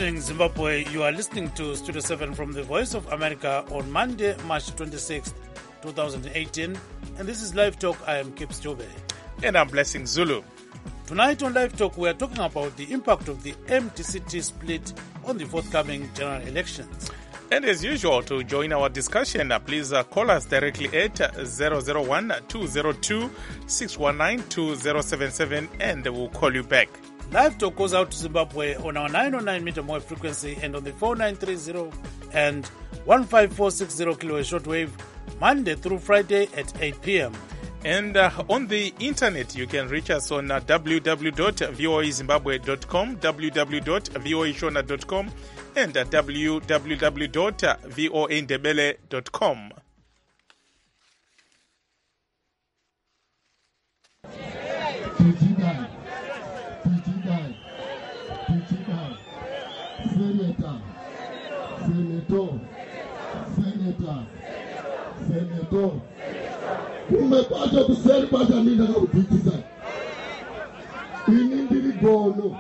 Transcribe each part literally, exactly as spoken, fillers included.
evening, Zimbabwe. You are listening to Studio seven from the Voice of America on Monday, March twenty-sixth, twenty eighteen. And this is Live Talk. I am Kips Jobe. And I'm Blessing Zulu. Tonight on Live Talk, we are talking about the impact of the M D C T split on the forthcoming general elections. And as usual, to join our discussion, uh, please uh, call us directly at zero zero one, two zero two, six one nine, two zero seven seven and we'll call you back. Live Talk goes out to Zimbabwe on our nine oh nine meter wave frequency and on the four nine three zero and one five four six zero kilohertz shortwave, Monday through Friday at eight p.m. And uh, on the internet, you can reach us on uh, w w w dot voa zimbabwe dot com, w w w dot voa shona dot com, and uh, w w w dot voa ndebele dot com. Senator, Senator, Senator, Senator. Umepata kuseli pata mina kaudikisa. Inindiri gono.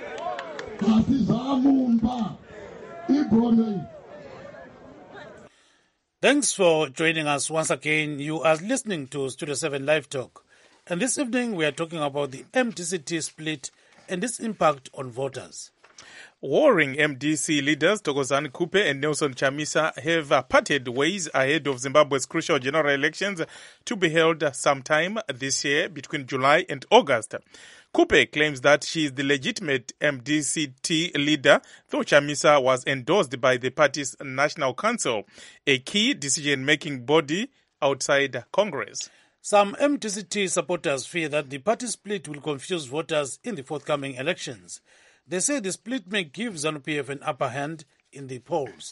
Asizamumba. Igono. Thanks for joining us once again. You are listening to Studio seven Live Talk. And this evening we are talking about the M D C T split and its impact on voters. Warring M D C leaders Thokozani Kupe and Nelson Chamisa have uh, parted ways ahead of Zimbabwe's crucial general elections to be held sometime this year between July and August. Kupe claims that she is the legitimate M D C T leader, though Chamisa was endorsed by the party's National Council, a key decision-making body outside Congress. Some M D C T supporters fear that the party split will confuse voters in the forthcoming elections. They say the split may give ZANU-P F an upper hand in the polls.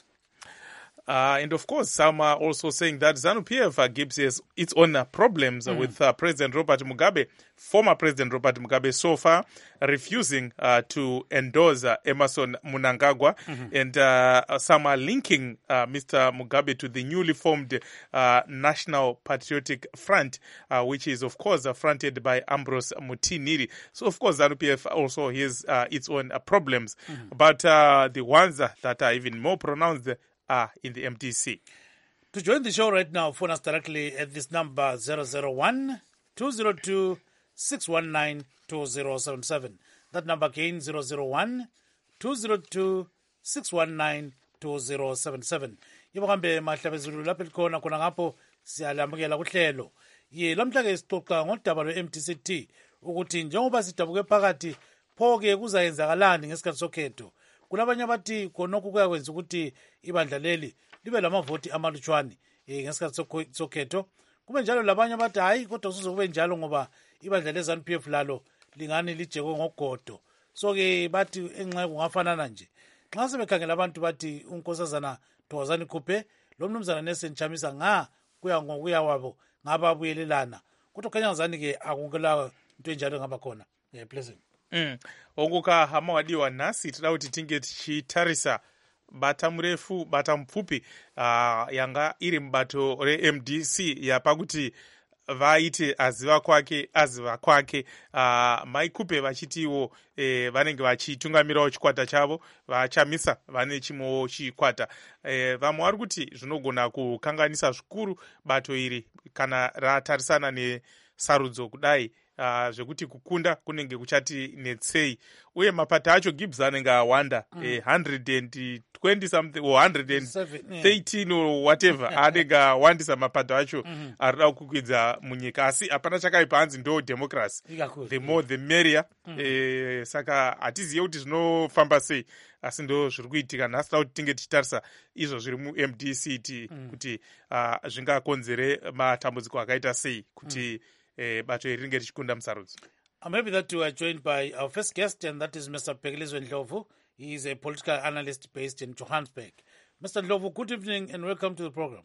Uh, and of course, some are also saying that ZANU-P F uh, gives us its own uh, problems mm. with uh, President Robert Mugabe, former President Robert Mugabe, so far refusing uh, to endorse uh, Emmerson Mnangagwa. Mm-hmm. And uh, some are linking uh, Mister Mugabe to the newly formed uh, National Patriotic Front, uh, which is, of course, uh, fronted by Ambrose Mutiniri. So, of course, ZANU-P F also has uh, its own uh, problems. Mm-hmm. But uh, the ones uh, that are even more pronounced are in the M D C. To join the show right now, phone us directly at this number zero zero one, two zero two, six one nine, two zero seven seven. That number again zero zero one, two zero two, six one nine, two zero seven seven. Yibo kambe mahlabezulu lapho likhona khona ngapho siyalamukela kuhlelo. Ye lamhla ke sixoxa ngodaba lwe-M D C T ukuthi njengoba sidabuke phakathi pho ke kuzayenzakalani ngesikhathi sokhetho. Kulabanye abathi khonokho kuyakwenza ukuthi ibandla leli libe lamavoti amalutshwane eh ngesikhathi sokhetho. Kube njalo labanye abathi hayi kodwa kuzokube njalo ngoba ibandla leZANU-P F lalo lingani lijekwe ngogodo. So ke bathi enxa kungafanana nje. Xa sebekhangela abantu bathi unkosazana Thokozani Kupe lo mnumzana Nelson Chamisa nga kuya ngokuya wabo ngababuyelelana. Kodwa khanya ngazani ke akungela into enjalo ngaba khona. Eh pleasant. Mm. Onguka hama wadiwa nasi tida kuti tinge tichitarisa bata mrefu bata mpfupi uh, yanga iri mbato re M D C yapakuti vaite aziva kwake aziva kwake uh, Mai Kupe vachitiwo eh, vanenge vachitungamirawo chikwata chavo vaChamisa vane chimwewo chikwata eh, vamwe vari kuti zvinogona kukanganisa zvikuru bato iri kana ratarisana nesarudzo kudai. Uh, zvekuti kukunda kunenge kuchati netsei uye mapato acho Gibbs anenge awanda mm. eh, one hundred twenty something or one hundred thirteen yeah. or whatever anenge awandisa mapato acho mm-hmm. arida kukwidza munyika asi hapana chakaipa hanzi ndo democracy the more the merrier mm. eh, saka hatiziye kuti zvinofamba sei asi ndo zviri kuitika nhasi da kuti tinge tichitarisa izvo zviri mu-M D C T mm. kuti uh, zvingakonzere matambudziko akaita sei kuti mm. Eh, bato iringe tichikunda musarudzo. I'm happy that we are joined by our first guest, and that is Mister Bhekilizwe Ndlovu. He is a political analyst based in Johannesburg. Mister Ndlovu, good evening and welcome to the program.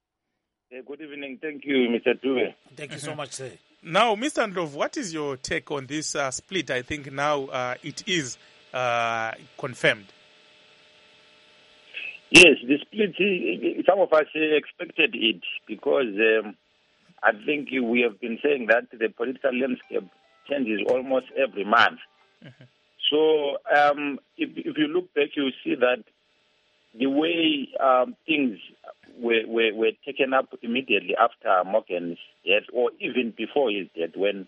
Uh, good evening. Thank you, Mister Dube. Thank you so much, sir. Now, Mister Ndlovu, what is your take on this uh, split? I think now uh, it is uh, confirmed. Yes, the split, some of us expected it because um, I think we have been saying that the political landscape changes almost every month. Mm-hmm. So um, if, if you look back, you see that the way um, things were, were, were taken up immediately after Morgan's death, or even before his death, when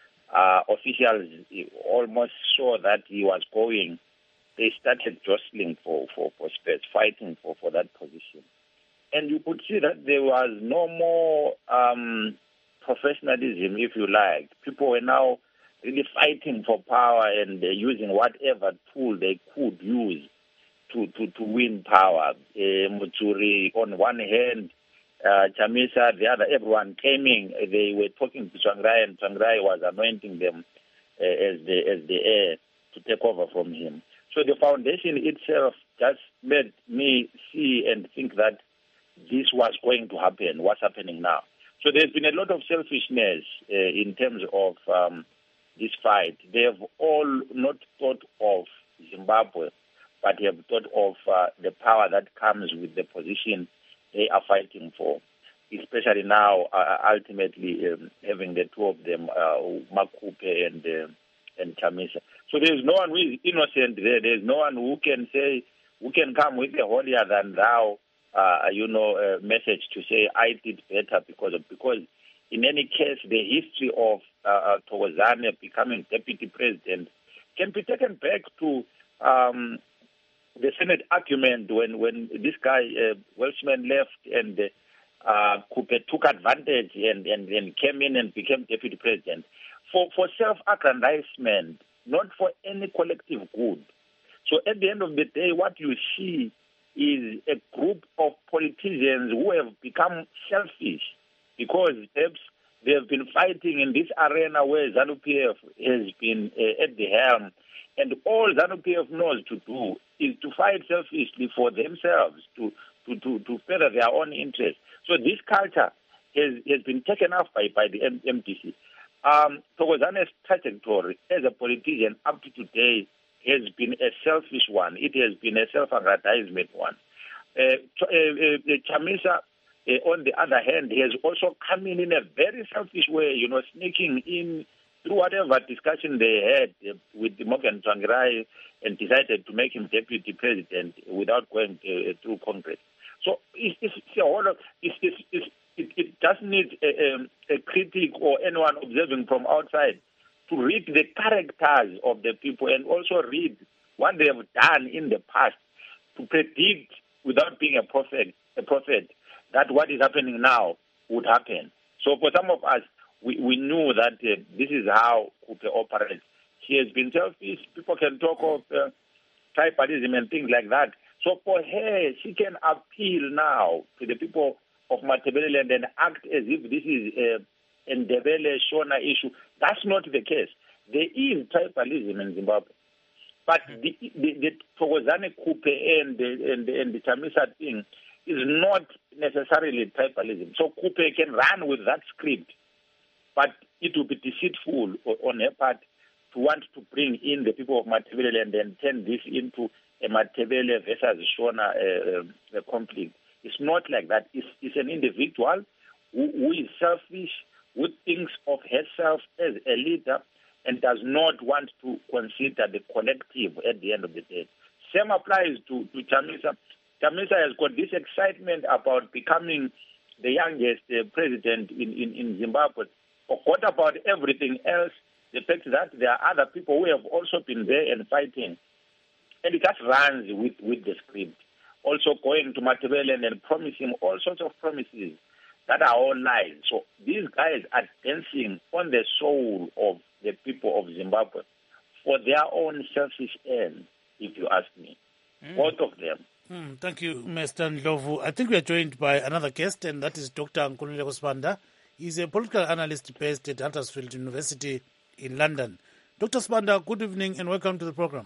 uh, officials almost saw that he was going, they started jostling for, for, for space, fighting for, for that position. And you could see that there was no more um, professionalism, if you like. People were now really fighting for power and uh, using whatever tool they could use to, to, to win power. Uh, Mutsuri, on one hand, uh, Chamisa, the other, everyone came in. They were talking to Tsvangirai, and Tsvangirai was anointing them uh, as the as the heir to take over from him. So the foundation itself just made me see and think that this was going to happen, what's happening now. So there's been a lot of selfishness uh, in terms of um, this fight. They have all not thought of Zimbabwe, but they have thought of uh, the power that comes with the position they are fighting for, especially now, uh, ultimately um, having the two of them, uh, Makupe and uh, and Chamisa. So there's no one who is innocent there. There's no one who can say, who can come with a holier than thou, uh, you know, uh, message to say, I did better because of, because in any case, the history of uh, Thokozane becoming deputy president can be taken back to um, the Senate argument when, when this guy, uh, Welshman, left and uh, Kupe took advantage and, and, and came in and became deputy president. For, for self-aggrandizement, not for any collective good. So at the end of the day, what you see is a group of politicians who have become selfish because perhaps they have been fighting in this arena where ZANU-P F has been uh, at the helm. And all ZANU-P F knows to do is to fight selfishly for themselves, to, to, to, to further their own interests. So this culture has, has been taken off by, by the M D C. Um, Thokozane's trajectory as a politician up to today has been a selfish one. It has been a self-aggrandizement one. Uh, uh, uh, Chamisa, uh, on the other hand, has also come in in a very selfish way, you know, sneaking in through whatever discussion they had uh, with Morgan Tsvangirai and decided to make him deputy president without going uh, through Congress. So it's, it's, it's a whole of, it's, it's, it's, it, it does need a, a, a critic or anyone observing from outside to read the characters of the people and also read what they have done in the past to predict, without being a prophet, a prophet, that what is happening now would happen. So for some of us, we, we knew that uh, this is how Kupe operates. She has been selfish. People can talk of uh, tribalism and things like that. So for her, she can appeal now to the people of Matabeleland and act as if this is a Ndebele Shona issue. That's not the case. There is tribalism in Zimbabwe. But the, the, the Thokozane Kupe and the, and, the, and the Chamisa thing is not necessarily tribalism. So Kupe can run with that script, but it will be deceitful on her part to want to bring in the people of Matabeleland and turn this into a Matabele versus Shona uh, uh, conflict. It's not like that. It's, it's an individual who, who is selfish, who thinks of herself as a leader and does not want to consider the collective at the end of the day. Same applies to, to Chamisa. Chamisa has got this excitement about becoming the youngest uh, president in, in, in Zimbabwe. But what about everything else? The fact that there are other people who have also been there and fighting. And it just runs with, with the script. Also going to Matabeleland and promising all sorts of promises that are all lies. So these guys are dancing on the soul of the people of Zimbabwe for their own selfish ends, if you ask me. Mm. Both of them. Mm, thank you, Mister Ndlovu. I think we are joined by another guest, and that is Doctor Nkululeko Sibanda. He's a political analyst based at Huddersfield University in London. Doctor Sibanda, good evening and welcome to the program.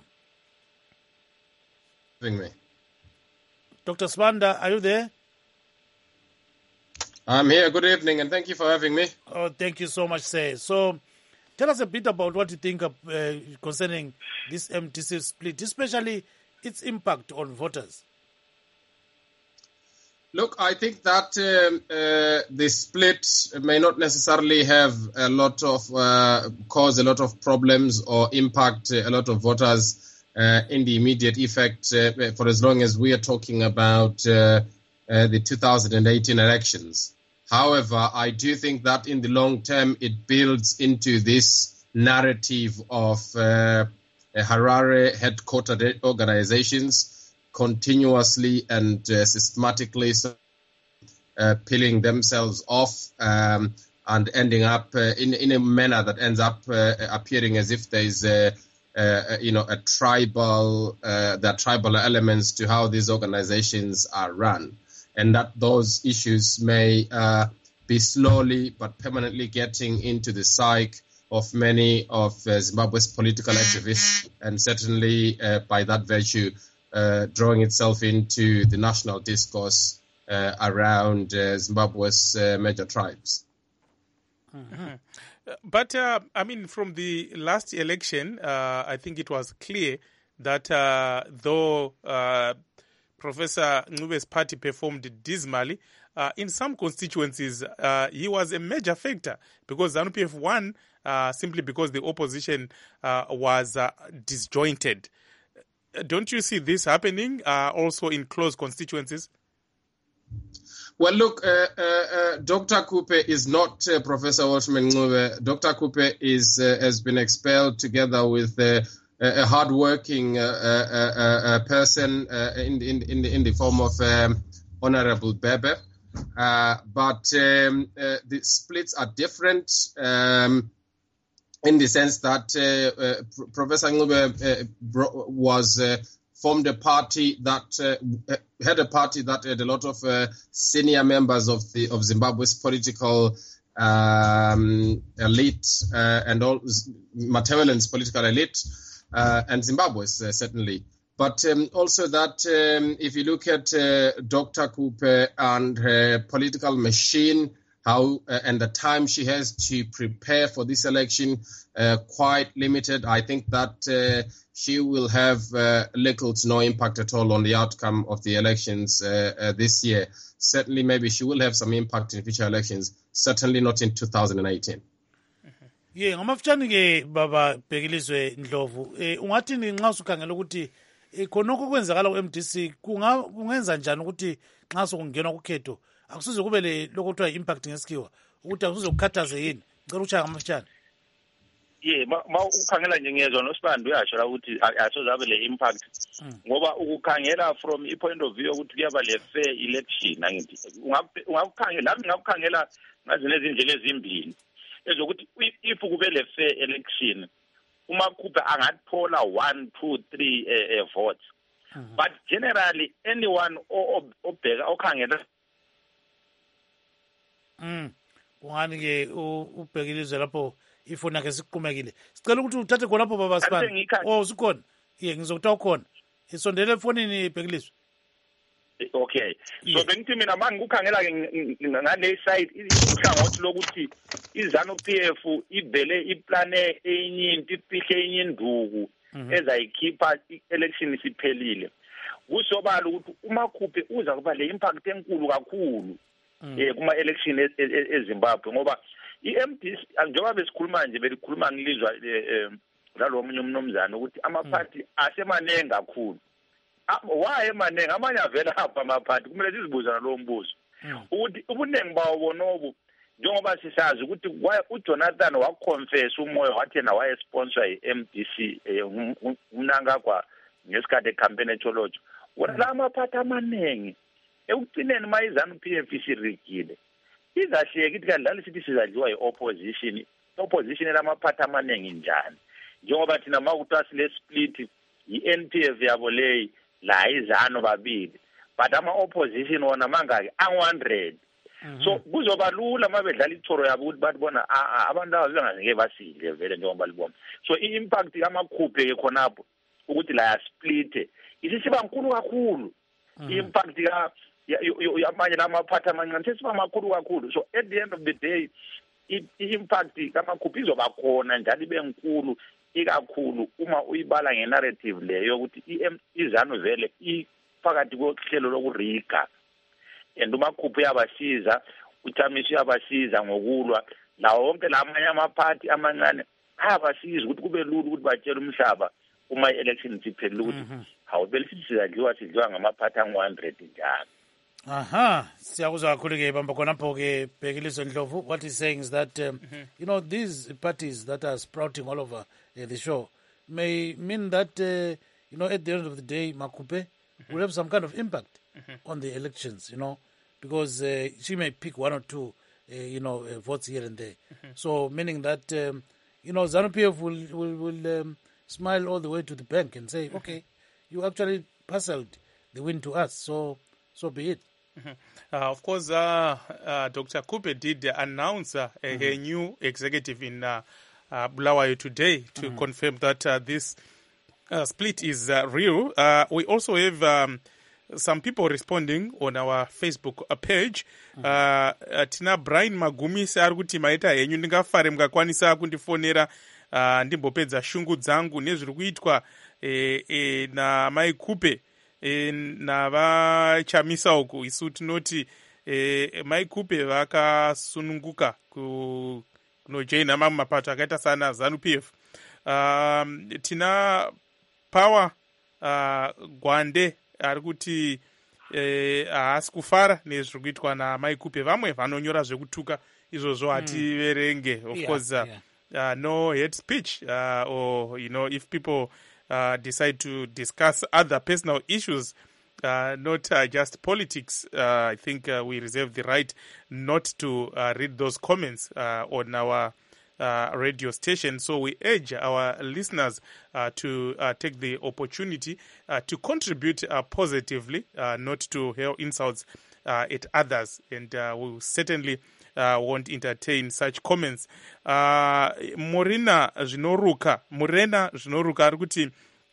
Me. Doctor Sibanda, are you there? I'm here. Good evening, and thank you for having me. Oh, thank you so much, sir. So, tell us a bit about what you think of, uh, concerning this M D C split, especially its impact on voters. Look, I think that um, uh, the split may not necessarily have a lot of uh, cause a lot of problems or impact a lot of voters uh, in the immediate effect uh, for as long as we are talking about uh, uh, the two thousand eighteen elections. However, I do think that in the long term it builds into this narrative of uh, Harare headquartered organizations continuously and uh, systematically uh, peeling themselves off um, and ending up uh, in, in a manner that ends up uh, appearing as if there is a, a, you know, a tribal, uh, there are tribal elements to how these organizations are run, and that those issues may uh, be slowly but permanently getting into the psyche of many of uh, Zimbabwe's political activists, and certainly uh, by that virtue, Uh, drawing itself into the national discourse uh, around uh, Zimbabwe's uh, major tribes. Mm-hmm. But, uh, I mean, from the last election, uh, I think it was clear that uh, though uh, Professor Ncube's party performed dismally, uh, in some constituencies, uh, he was a major factor because ZANU-P F won uh, simply because the opposition uh, was uh, disjointed. Don't you see this happening uh, also in close constituencies? Well, look, uh, uh, uh, Doctor Kupe is not uh, Professor Walshman Ncube. Doctor Kupe is uh, has been expelled together with uh, a hard-working uh, uh, uh, person uh, in, in, in, the, in the form of um, Honorable Bebe. Uh, but um, uh, the splits are different. Um, in the sense that uh, uh, Professor Ncube uh, was uh, formed a party that uh, had a party that had a lot of uh, senior members of the of Zimbabwe's political um, elite uh, and all Matabeleland's political elite uh, and Zimbabwe's uh, certainly. But um, also that um, if you look at uh, Doctor Kupe and her political machine, how uh, and the time she has to prepare for this election, uh, quite limited. I think that uh, she will have uh, little to no impact at all on the outcome of the elections uh, uh, this year. Certainly, maybe she will have some impact in future elections. Certainly not in two thousand eighteen. Ye ngamafutshane ke baba Bhekilizwe Ndlovu, eh ungathini nxa usukhangela ukuthi khonokho kwenzakala ku M D C kungenza njani ukuthi nxa sokungenwa kukhetho akusize kube le lokho kuthiwa impact ngesikhiwa ukuthi akusize kukhathaze yini? Ngicela ukushaya ngamafutshane. Ye ma ukhangela nje ngiyezwa noSibandi uyasho la ukuthi asozabe le impact ngoba ukukhangela from i point of view ukuthi kuyaba le fair election angithi ungakukhangela lami ngakukhangela ngazile izindlela ezimbili ezokuthi if kube le fair election uMakhuphe angathola one two three uh, uh, votes mm-hmm. But generally anyone obheka okhangela mm ungani ke ubhekilizwe lapho ifuna ke siqhumekile sicela ukuthi uthathe khona lapho baba Sibani oh usukhona ye ngizokutha khona isondele efonini Bhekilizwe. Okay, so bengithi mina manje ngikukhangela ngale side ihlangothi lokuthi iZANU-P F ibele iplane enye into ifihle enye induku ezayikhipha election isiphelile kusobala ukuthi uMakhuphe uza kuba le impact enkulu kakhulu eh kuma election eZimbabwe ngoba i-M D C njengoba besikhuluma nje belikhuluma ngilizwa lalo omunye umnomzana ukuthi amaphathi asemanengi kakhulu. Why emanengi amanye avela apha amaphathi kumele sizibuzana lo mbuzo ukuthi ubunengi bawo bonobu njengoba sisazi ukuthi uJonathan waconfess umoya wathi yena wayesponsor i-M D C umnanga kwa ngesikhathi ecampaign etholojo wona amaphathi amanengi ekugcineni mayiZANU-P F isirigile izahleki ithi kanjalo sithi sizadliwa i-opposition opposition elamaphathi amanengi njani njengoba thina makuthiwa sile split i-N P F yabo leyi la iZANU babili but ama-opposition wona mangaki angu one hundred. So kuzoba lula mabedlala ithoro yabo ukuthi bathi bona abantu aba bengazeke basidle vele njengoba libona. So i-impact yamakhuphe ke khonapho ukuthi la split isisiba nkulu kakhulu i-impact ya yamanye lamaphathi amancane sesiba makhulu kakhulu. So at the end of the day i-impact kamakhuphe izoba khona njalo ibe nkulu ikakhulu uma uyibala ngenarrative leyo ukuthi iZANU vele iphakathi kohlelo lokuriga and umakhuphu uyabasiza, uthamiso uyabasiza ngokulwa, lawo wonke lamanye amaphathi amancane ayabasiza ukuthi kube lula ukuthi batshele umhlaba uma i-election siphelile ukuthi hawu belisithi sidliwa sidliwa ngamaphathi angu one hundred njalo. Aha, siyakuzwa kakhulu ke bamba khonapho ke Bhekiliso Ndlovu. What he's saying is that um, mm-hmm. you know, these parties that are sprouting all over uh, the show may mean that uh, you know, at the end of the day Makupe mm-hmm. will have some kind of impact mm-hmm. on the elections, you know, because uh, she may pick one or two uh, you know uh, votes here and there. Mm-hmm. So meaning that um, you know, ZANU-P F will will, will um, smile all the way to the bank and say, mm-hmm. okay, you actually parceled the win to us, so so be it. Mm-hmm. Uh, of course, uh, uh, Doctor Kupe did uh, announce uh, a, mm-hmm. a new executive in uh, uh, Bulawayo today to mm-hmm. confirm that uh, this uh, split is uh, real. Uh, we also have um, some people responding on our Facebook page. Mm-hmm. Uh, uh, tina Brian Magumi ari kuti maita henyu ndingafare mukakwanisa kundifonera uh, ndimbopedza shungu dzangu nezviri kuitwa eh, eh, naMai Kupe E, navachamisa uku isu tinoti e, Mai Kupe vakasununguka kunojoina mamwe mapato akaita sana ZANU-P F. Um, tina Power uh, Gwande ari kuti haasi e, kufara nezviri kuitwa naMai Kupe. Vamwe vanonyora zvekutuka izvozvo hativerenge. Mm. Of yeah, course uh, yeah. uh, no hate speech uh, or you know, if people Uh, decide to discuss other personal issues, uh, not uh, just politics. Uh, I think uh, we reserve the right not to uh, read those comments uh, on our uh, radio station. So we urge our listeners uh, to uh, take the opportunity uh, to contribute uh, positively, uh, not to hurl insults uh, at others. And uh, we will certainly Uh, won't entertain such comments. Uh, Morena zvinoruka Morena zvinoruka ari kuti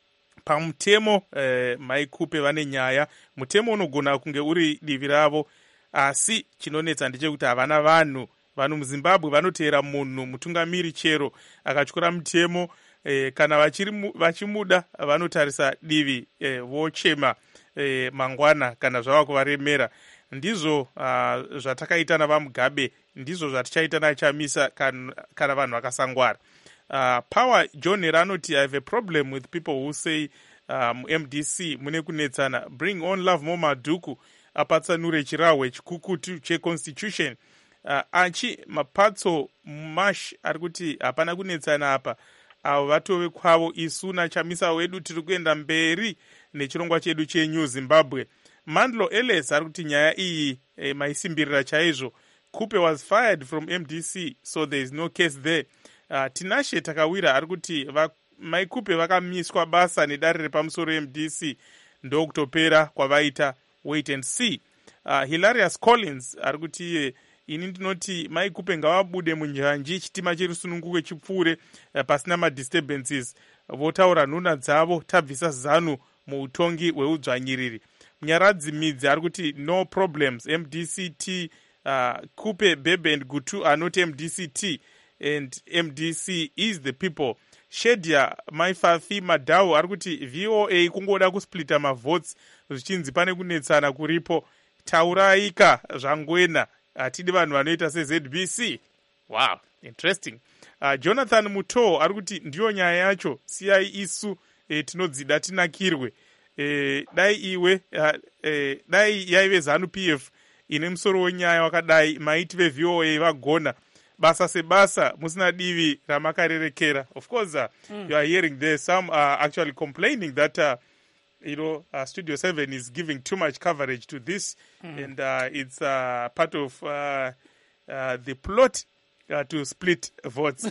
pamutemo eh, Mai Kupe vane nyaya. Mutemo unogona kunge uri divi ravo, asi chinonetsa ndechekuti havana vanhu. Vanhu muZimbabwe vanoteera munhu mutungamiri chero akatyora mutemo eh, kana vachiri vachimuda vanotarisa divi eh, vochema eh, mangwana kana zvava kuvaremera. Ndizvo uh, zvatakaita navaMugabe, ndizvo zvatichaita naChamisa kana, kana vanhu vakasangwara. Uh, Power John ranoti, I have a problem with people who say um, M D C mune kunetsana. Bring on Love Mo Madhuku apatsanure chirahwe chikukutu checonstitution. Uh, achi mapatso mash ari kuti hapana kunetsana apa. Avo vatove kwavo, isu naChamisa wedu tiri kuenda mberi nechirongwa chedu cheNew Zimbabwe. Mandlo Ellis ari kuti nyaya iyi e, maisimbirira chaizvo. Kupe was fired from M D C, so there is no case there. Uh, Tinashe Takawira ari kuti Mai Kupe vakamiswa basa nedare repamusoro M D C ndokutopera kwavaita wait and see. Uh, Hilarious Collins ari kuti iye ini ndinoti Mai Kupe ngavabude munjanji chitima cherisununguke chipfuure uh, pasina madisturbances. Votaura nhuna dzavo tabvisa ZANU muutongi hweudzvanyiriri. Munyaradzi Midzi ari kuti no problems. M D C T, uh, Kupe, Bebe and Gutu are not M D C T, and M D C is the people. Shedia Maifafi Madau ari kuti V O A kungoda kusplita mavotes zvichinzi pane kunetsana kuripo. Tauraika zvangwena hatidi vanhu vanoita seZ B C. Wow, interesting. Uh, Jonathan Muto ari kuti ndiyo nyaya yacho, siyai isu e, tinodzida tinakirwe. Eh, dai iwe uh, eh, dai yaive ZANU-P F ine musoro wenyaya wakadai maiti veV O A vagona basa sebasa musina divi ramakarerekera. Of course uh, mm. you are hearing there some are actually complaining that uh, you know uh, Studio seven is giving too much coverage to this mm. and uh, it's uh, part of uh, uh, the plot uh, to split votes.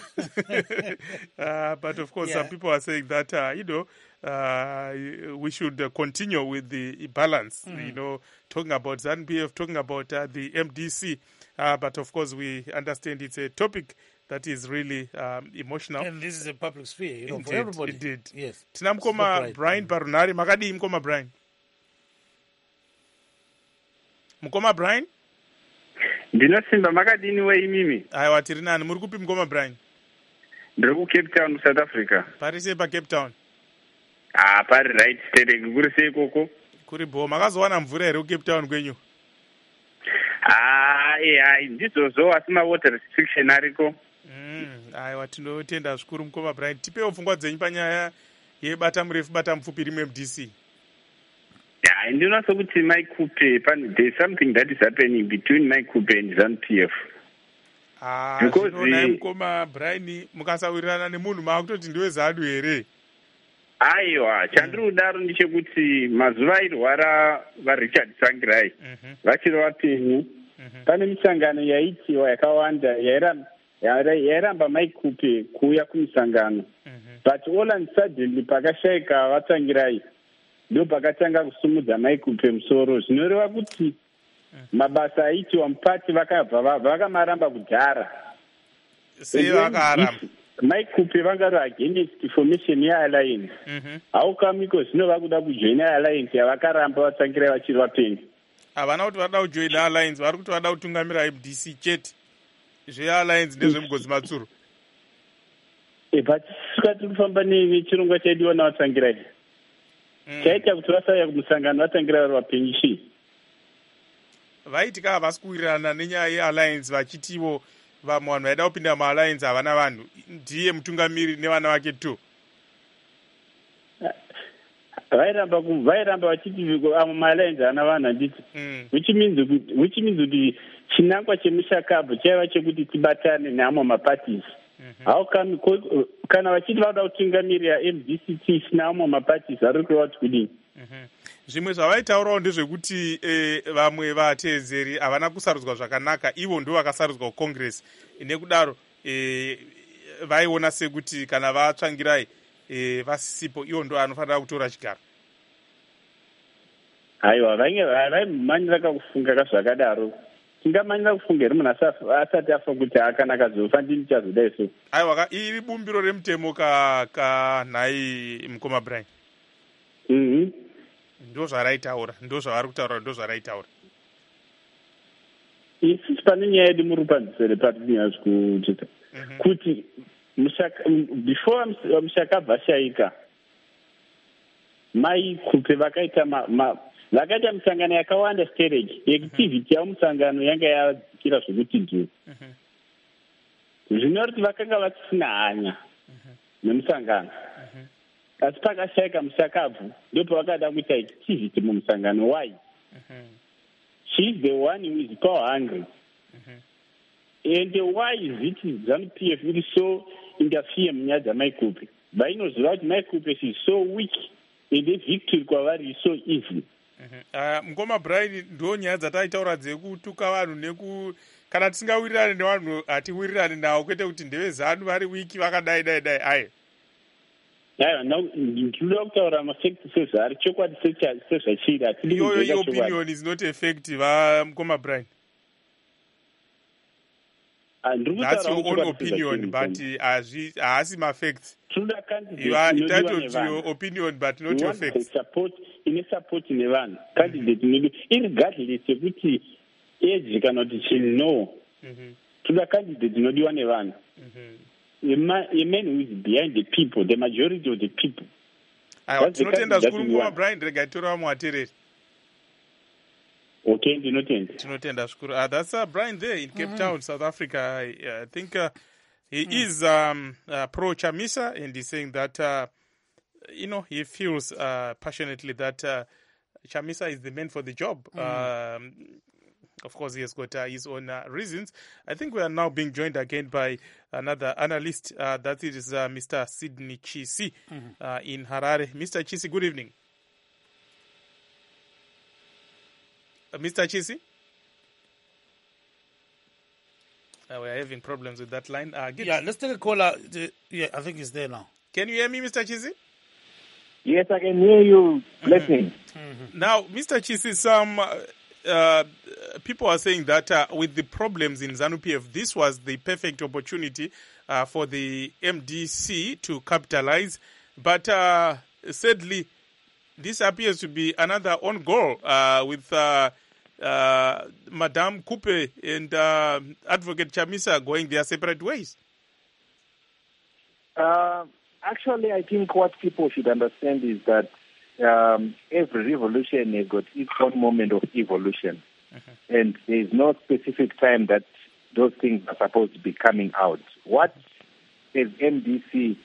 uh, but of course yeah. some people are saying that uh, you know Uh, we should uh, continue with the balance, mm. you know, talking about ZANU-P F, talking about uh, the M D C. Uh, but of course, we understand it's a topic that is really um, emotional. And this is a public sphere, you know, indeed, for everybody. Indeed. Yes. Tina mkoma right. Brian Barunari. Makadi mkoma Brian. Mkoma Brian? Ndinosimba makadini we imimi. Aiwa tiri nani. Muri kupi mkoma Brian? Ndiri ku Cape Town, South Africa. Pari sepa Cape Town? Ah, pari right state kuri sei koko. Kuri bo makazowana mvura here ku Cape Town kwenyu? hai hai ndizvozvo asi mawater restriction ariko. Mm, aiwa tinotenda zvikuru mukoma Brian. Tipewo pfungwa dzenyu panyaya yebata murefu bata mupfupi rimwe M D C. Hai ndinoona sokuti Maikupe there's something that is happening between Maikupe and ZANU P F. Ah, zvinoona mukoma Brian mukasawirirana nemunhu maakutoti ndiwe ZANU here. Aiwa chandiri kudaro ndechekuti mazuva airwara vaRichard Sangirai vachiri vapenyu pane misangano yaitiwa yakawanda yairamba Maikupe kuuya kumisangano, but all and suddenly pakashayika vaTsangirai ndo pakatanga kusumudza Maikupe musoro, zvinoreva kuti mabasa aitiwa mupati vakabva vakamaramba kudhara. Sei vakaramba? Maikupe vangari against formation yealliance. Haukamiko zvino vakuda kujoina alliance yavakaramba vatsangirai vachiri vapenyu. Havana kuti vada kujoina alliance, vari kuti vada kutungamira M D C chete. Zvealliance ndezvemugodzi matsuro. E but suka tiri kufamba nechirongwa chaidiwa navatsangirai. Chaita kuti vasauya kumusangano vatsangirai vari vapenyu chii? Vaiti kaa havasi kuwirirana nenyaya yealliance vachitiwo vamwe vanhu vaida kupinda mualliance havana vanhu, ndiye mutungamiri nevana vake tu. Vairamba vairamba vachiti amwe maalliance havana vanhu handiti. Which means which means kuti chinangwa chemushakabvu chaiva chekuti tibatane neamwe maparties. How come kana vachiti vada kutungamirira M D C tisina amwe maparties ari kureva kuti kudini? Zvimwe zvavaitaurawo ndezvekuti vamwe vateedzeri havana kusarudzwa zvakanaka, ivo ndo vakasarudzwa kucongress. Nekudaro vaiona sekuti kana vatsvangirai vasisipo ivo ndo anofanira kutora chigaro. Aiwa vaimhanyira kakufunga kazvakadaro. Tingamanyira kufunga here munhu asati afa kuti kana kazofa ndini chazodai so. Aiwa iri bumbiro remutemo kanhai mukoma Brian. Mhm. Ndo zvaraitaura, ndo zvavari kutaura, ndo zvaraitaura. Isisi pane nyaya yedu murupanzisere patinoyazi kuchita kuti before mushakabva ashayika Maikupe vakaita vakaita misangano yakawanda stereki activity yavo musangano yanga yadzikira zvokuti ndio zvinova kuti vakanga vasina hanya nemusangano. Asi pakashayika mushakabvu ndipo vakada kuita activity mumusangano. Why? She is the one who is power hungry. And why is it ZANU P F is so interfere munyaya dzaMaikupe? Vainoziva kuti Maikupe is so weak and the victory kwavari is so easy. Mukoma Brian, ndo nyaya dzataitaura dzekutuka vanhu neku kana tisingawirirane nevanhu hatiwirirane navo, kwete kuti ndeve ZANU vari wiki vakadai dai dai aye. Aiwa ndinoda kutaura mafacts sezvari chokwadi sezvachiri hatidi iyoyo iopinion is not effect vamukoma Brian. That's your own opinion, but haasi mafacts. You are entitled to your opinion, but not your facts. Support ine support nevanhu candidate nedu irregardless yekuti age kana kuti chinhu no. Toda candidate inodiwa nevanhu. A man, a man who is behind the people, the majority of the people. Aiwa tinotenda zvikuru mukoma Brian, rega itora vamwe vateereri. Okay, ndinotenda. Tinotenda zvikuru. Uh, that's uh, Brian there in Cape mm-hmm. Town, South Africa. I, I think uh, he mm. is um, uh, pro-Chamisa, and he's saying that, uh, you know, he feels uh, passionately that uh, Chamisa is the man for the job. Mm. Um, of course, he has got uh, his own uh, reasons. I think we are now being joined again by another analyst. Uh, that is uh, Mister Sydney Chisi mm-hmm. uh, in Harare. Mister Chisi, good evening. Uh, Mister Chisi? Uh, we are having problems with that line. Uh, yeah, let's take a caller. Yeah, I think he's there now. Can you hear me, Mister Chisi? Yes, I can hear you. Blessing. Mm-hmm. Mm-hmm. Now, Mister Chisi, some uh, uh, people are saying that uh, with the problems in ZANU P F, this was the perfect opportunity uh, for the M D C to capitalize. But uh, sadly, this appears to be another own goal uh, with uh, uh, Madame Kupe and uh, Advocate Chamisa going their separate ways. Uh, actually, I think what people should understand is that um, every revolution has got its own moment of evolution. Mm-hmm. And there is no specific time that those things are supposed to be coming out. What as M D C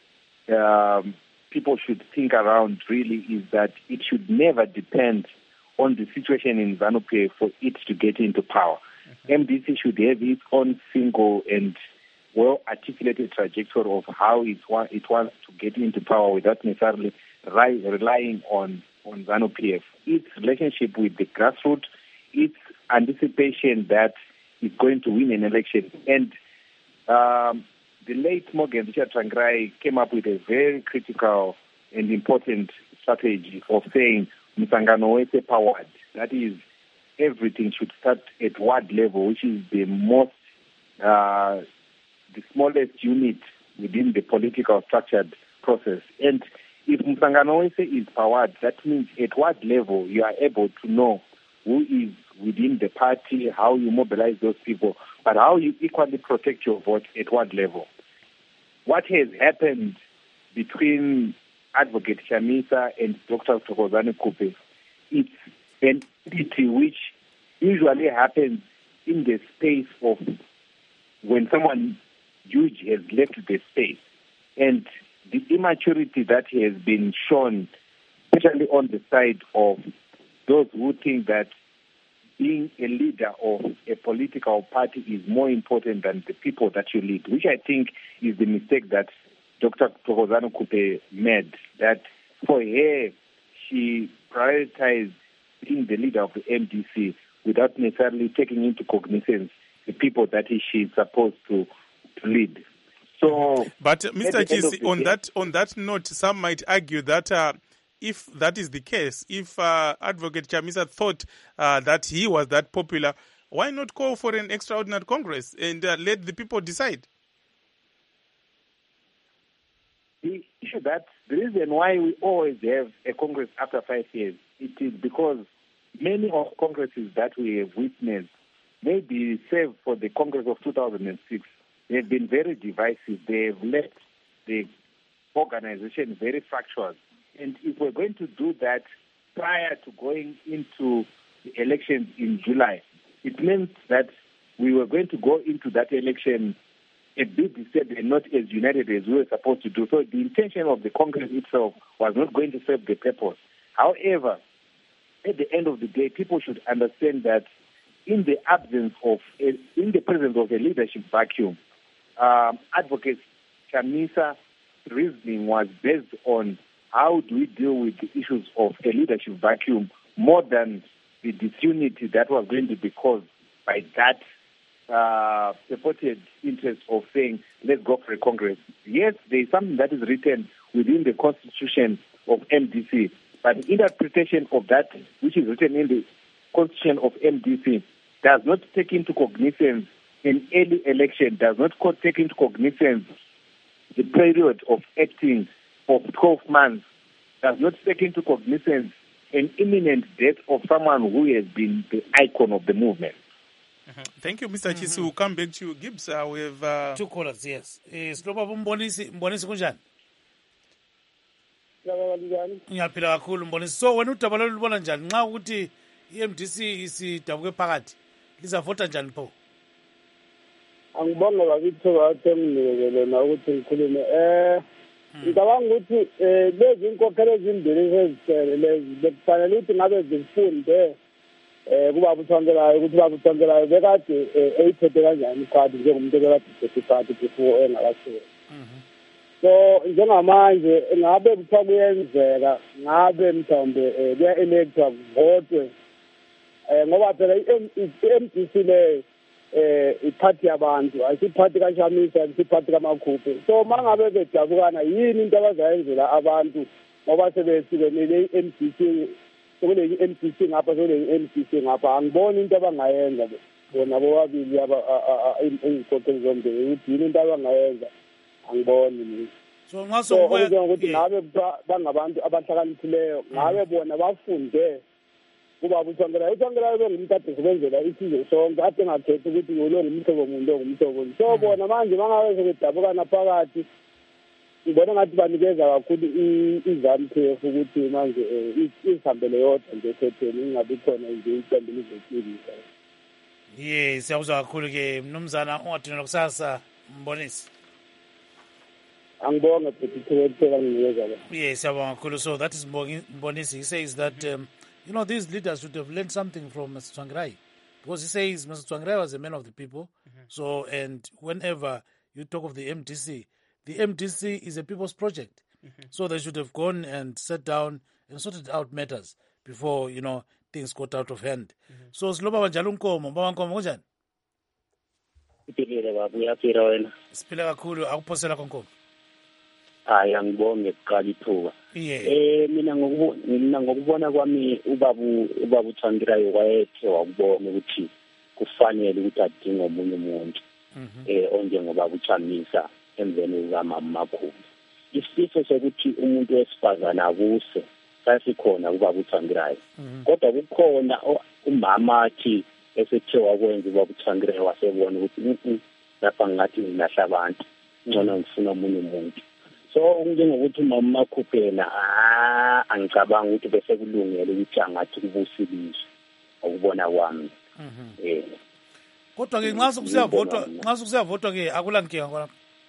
um, people should think around really is that it should never depend on the situation in ZANU-P F for it to get into power. Mm-hmm. M D C should have its own single and well-articulated trajectory of how it, wa- it wants to get into power without necessarily ri- relying on, on ZANU-P F. Its relationship with the grassroots, its anticipation that it's going to win an election. And um, the late Morgan Richard Tsvangirai came up with a very critical and important strategy of saying, Msangano wese powered. That is, everything should start at ward level, which is the most, uh, the smallest unit within the political structured process. And if Msangano wese is powered, that means at ward level you are able to know who is within the party, how you mobilize those people, but how you equally protect your vote at ward level. What has happened between Advocate Chamisa and Doctor Thokozani Kupe, it's an entity which usually happens in the space of when someone huge has left the space. And the immaturity that has been shown, especially on the side of those who think that being a leader of a political party is more important than the people that you lead, which I think is the mistake that Doctor Thokozani Kupe made, that for her, she prioritized being the leader of the M D C without necessarily taking into cognizance the people that she's supposed to, to lead. So, but uh, Mister Chisi, on day, that on that note, some might argue that uh, if that is the case, if uh, Advocate Chamisa thought uh, that he was that popular, why not call for an extraordinary Congress and uh, let the people decide? The issue that the reason why we always have a Congress after five years, it is because many of Congresses that we have witnessed, maybe save for the Congress of two thousand six, they have been very divisive. They have left the organization very fractured. And if we're going to do that prior to going into the elections in July, it means that we were going to go into that election a bit disturbed and not as united as we were supposed to do. So the intention of the Congress itself was not going to serve the purpose. However, at the end of the day, people should understand that in the absence of, a, in the presence of a leadership vacuum, um, Advocate Chamisa reasoning was based on how do we deal with the issues of a leadership vacuum more than the disunity that was going to be caused by that uh, purported interest of saying, let's go for a Congress. Yes, there is something that is written within the constitution of M D C, but the interpretation of that, which is written in the constitution of M D C, does not take into cognizance an early election, does not take into cognizance the period of acting of twelve months, does not take into cognizance an imminent death of someone who has been the icon of the movement. Mm-hmm. Thank you, Mister Mm-hmm. Chisi. We'll come back to you. Gibbs, uh, we have... Uh... Two callers, yes. Eh, Slopa Mbonisi, Mbonisi kunjani? Ngiyaphila kakhulu Mbonisi. So wena udaba lolubona njani nxa ukuthi i-M D C isidabuke phakathi lizavota njani pho? Angibonga bakithi bathemnikele na ukuthi ngikhulume eh ngicabanga ukuthi eh lezi inkokhelo ezimbili ezisele lezi bekufanele ukuthi ngabe zifunde eh kuba buthongelayo ukuthi babuthongelayo bekade eyiphethe kanjani ikhadi njengomuntu bekade ephethe ikhadi before engakasuki. So njengamanje ngabe kuthiwa kuyenzeka ngabe mhlawumbe kuya-electwa kuvotwe um ngoba phela i-M D C leyo eh iphathi yabantu ayisiphathi kaChamisa ayisiphathi kaMakhuphe. So mangabe bedabukana yini into abazayenzela abantu ngoba sebesibenele i-M D C sekule i-M D C ngapha sekule i-M D C ngapha angiboni into abangayenza bona bobabili iy'nkokheli zombili ukuthi yini into abangayenza angiboni mina. So nxa sokubuya ukuthi ngabe bangabantu abahlakaniphileyo ngabe bona bafunde kuba buthongelayo uthongelayo bengumuntu ade sebenzela isizwe sonke ade ngakhethi ukuthi lo ngumhlobo muntu ongumhlobo. So bona manje bangabe sebedabukana phakathi ngibona ngathi banikeza kakhulu i-ZANU-P F ukuthi manje izihambele yodwa nje ekhethweni ingabi khona nje iqembu lizekile. Ye siyakuzwa kakhulu-ke mnumzana ungadinelwa kusasa Mbonisi. Angibonge futhi ithuba nginikeza la. Yes, siyabonga kakhulu. So that is Mbonisi. He says that um, you know, these leaders should have learned something from Mister Tsvangirai, because he says Mister Tsvangirai was a man of the people. Mm-hmm. So, and whenever you talk of the M D C, the M D C is a people's project. Mm-hmm. So they should have gone and sat down and sorted out matters before, you know, things got out of hand. Mm-hmm. So, Sloba Banjalo Nkomo, Mbaba Nkomo, kunjani? Siphile baba, uyaphila wena? Siphile kakhulu, akuphosela konkomo. Hayi angibonge kuqala ithuba. Eh mina ngokubona mina ngokubona kwami ubabu ubabu Tsvangirai wayethe wakubona ukuthi kufanele ukuthi adinge omunye umuntu eh onjengoba uChamisa emveni kwamama makhulu. Isifo sokuthi umuntu wesifazana akuse sasikhona ubabu Tsvangirai. Kodwa kukhona umama athi esethe wakwenza ubabu Tsvangirai wasebona ukuthi lapha ngathi ngilahla abantu ngcono ngifuna omunye umuntu. So njengokuthi mama makhuphela ah angicabanga ukuthi bese kulungele ukuthi angathi kubusiliswe ukubona kwami. Eh kodwa ke nxa sokusiyavotwa nxa sokusiyavotwa ke akulankinga ngona.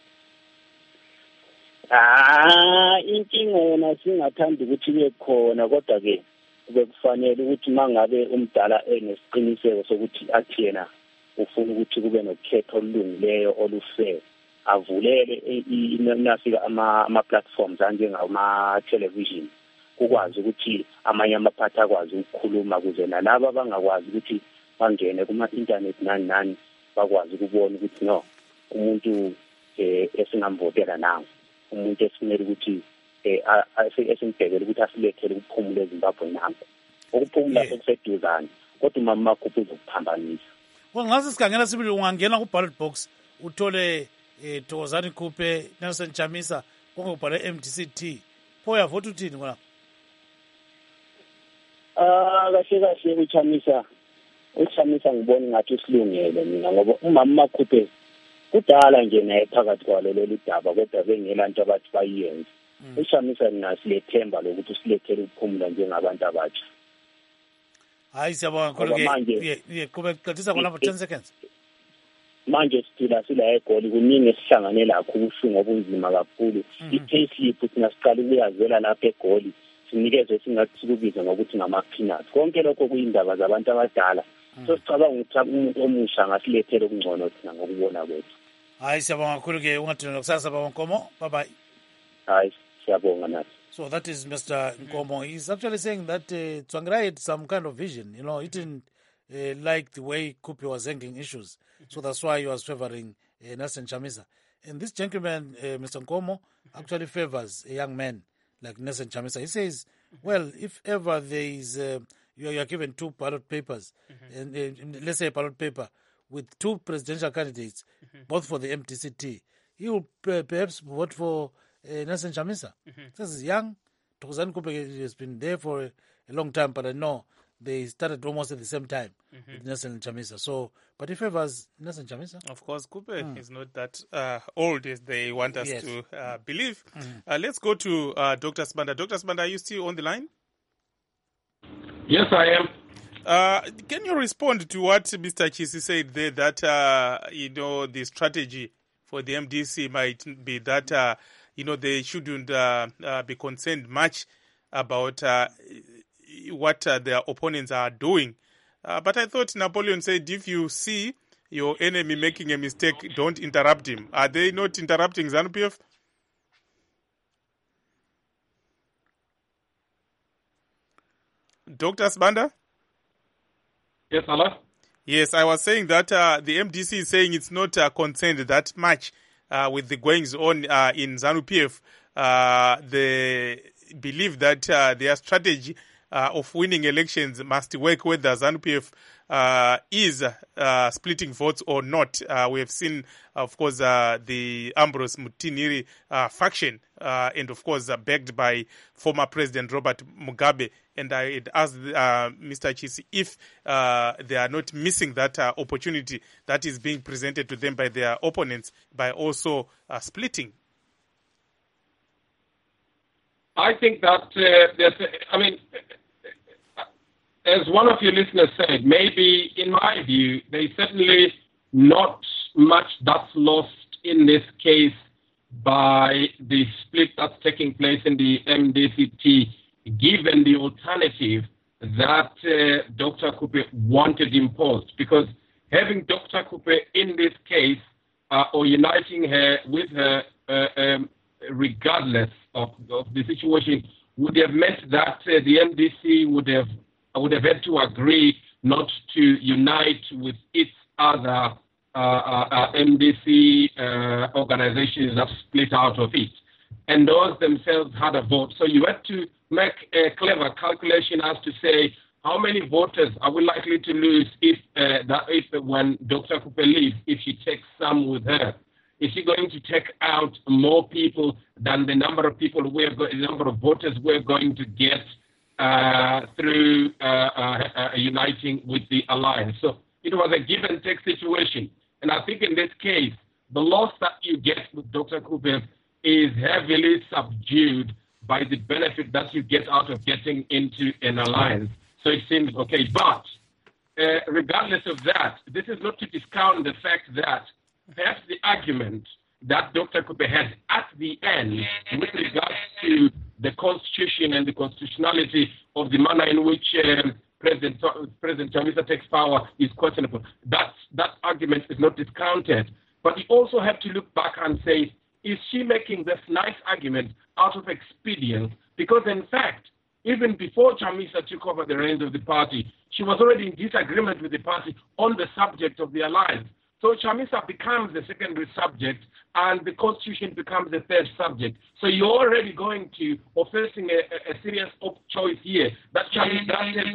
Ah inkinga yona singathanda ukuthi ibe khona, kodwa ke kube kufanele ukuthi mangabe umdala enesiqiniseko sokuthi athi yena ufuna ukuthi kube nokhetho olungileyo olufair, avulele inasika ama ama platforms anjengama television ukwazi ukuthi amanye amaphathi akwazi ukukhuluma kuze nalabo abangakwazi ukuthi bangene kuma internet nani nani bakwazi ukubona ukuthi no umuntu eh esingamvotela nawo umuntu esimele ukuthi eh esimbhekele ukuthi asilethele ukuphumula eZimbabwe nanko ukuphumula sokuseduzane kodwa umama makhuphu uzokuphambanisa. Ngase sikhangela sibili ungangena ku ballot box uthole eh Thokozani Khuphe, Nelson Chamisa konke ubhala M D C T pho uyavota uthini ngona? Ah kahle kahle uChamisa uChamisa ngibona ngathi usilungele mina ngoba umama makhuphe kudala nje naye phakathi kwalo lolu daba kodwa bengela nto abathi bayiyenze. uChamisa nasilethemba lokuthi silethele ukuphumula njengabantu abatsha. Hayi siyabonga kakhulu ke ye kube qedisa khona for ten seconds. Manje siphila sila eGoli kuningi esihlangane lakho ubuhlungu obunzima kakhulu. I-payslip thina siqala ukuyazela lapha eGoli sinikezwe singathi sikubiza ngokuthi ngama-peanuts. Konke lokho kuyindaba zabantu abadala. So sicabanga ukuthi umuntu omusha ngasilethele okungcono thina ngokubona kwethu. Hayi siyabonga kakhulu ke ungadinelwa kusasa baba Nkomo. Bye bye. Hayi siyabonga nathi. So that is Mister Nkomo. He's actually saying that uh, Tsvangirai had some kind of vision. You know, he didn't uh, like the way Khuphe was handling issues. So that's why he was favoring uh, Nelson Chamisa. And this gentleman, uh, Mister Nkomo, actually favors a young man like Nelson Chamisa. He says, well, if ever there is, uh, you, are, you are given two ballot papers, mm-hmm. and uh, let's say a ballot paper with two presidential candidates, mm-hmm. both for the M D C T, he will uh, perhaps vote for uh, Nelson Chamisa. Mm-hmm. This is young. Thokozani Khuphe has been there for a, a long time, but I know they started almost at the same time mm-hmm. with Nelson Chamisa. So, but he favors Nelson Chamisa. Of course, Khuphe mm. is not that uh, old as they want us yes. to uh, believe. Mm. Uh, let's go to uh, Doctor Sibanda. Doctor Sibanda, are you still on the line? Yes, I am. Uh, can you respond to what Mister Chisi said there, that, uh, you know, the strategy for the M D C might be that, uh, you know, they shouldn't uh, uh, be concerned much about uh, what uh, their opponents are doing. Uh, but I thought Napoleon said, if you see your enemy making a mistake, don't interrupt him. Are they not interrupting ZANU-P F? Doctor Sibanda? Yes, hello? Yes, I was saying that uh, the M D C is saying it's not uh, concerned that much uh, with the goings on uh, in ZANU-P F. Uh, they believe that uh, their strategy uh, of winning elections must work whether ZANU-P F uh, is uh, splitting votes or not. Uh, we have seen, of course, uh, the Ambrose Mutiniri uh, faction, uh, and of course, uh, backed by former President Robert Mugabe. And I had asked uh, Mister Chisi if uh, they are not missing that uh, opportunity that is being presented to them by their opponents by also uh, splitting. I think that, uh, there's, I mean, as one of your listeners said, maybe in my view, there's certainly not much that's lost in this case by the split that's taking place in the M D C T, given the alternative that uh, Doctor Kupe wanted imposed. Because having Doctor Kupe in this case, uh, or uniting her with her, uh, um, regardless of, of the situation, would have meant that uh, the M D C would have would have had to agree not to unite with its other uh, uh, M D C uh, organizations that split out of it. And those themselves had a vote. So you had to make a clever calculation as to say, how many voters are we likely to lose if uh, that if when Doctor Kupe leaves, if she takes some with her? Is she going to take out more people than the number of people we're go- the number of voters we're going to get uh, through uh, uh, uh, uniting with the alliance? So it was a give and take situation. And I think in this case, the loss that you get with Doctor Kupe is heavily subdued by the benefit that you get out of getting into an alliance. So it seems okay. But uh, regardless of that, this is not to discount the fact that perhaps the argument that Doctor Kupe had at the end with regards to the Constitution and the constitutionality of the manner in which um, President President Chamisa takes power is questionable. That, that argument is not discounted. But you also have to look back and say, is she making this nice argument out of expedience? Because in fact, even before Chamisa took over the reins of the party, she was already in disagreement with the party on the subject of the alliance. So Chamisa becomes the secondary subject and the Constitution becomes the third subject. So you're already going to, or facing a, a serious op- choice here that Chamisa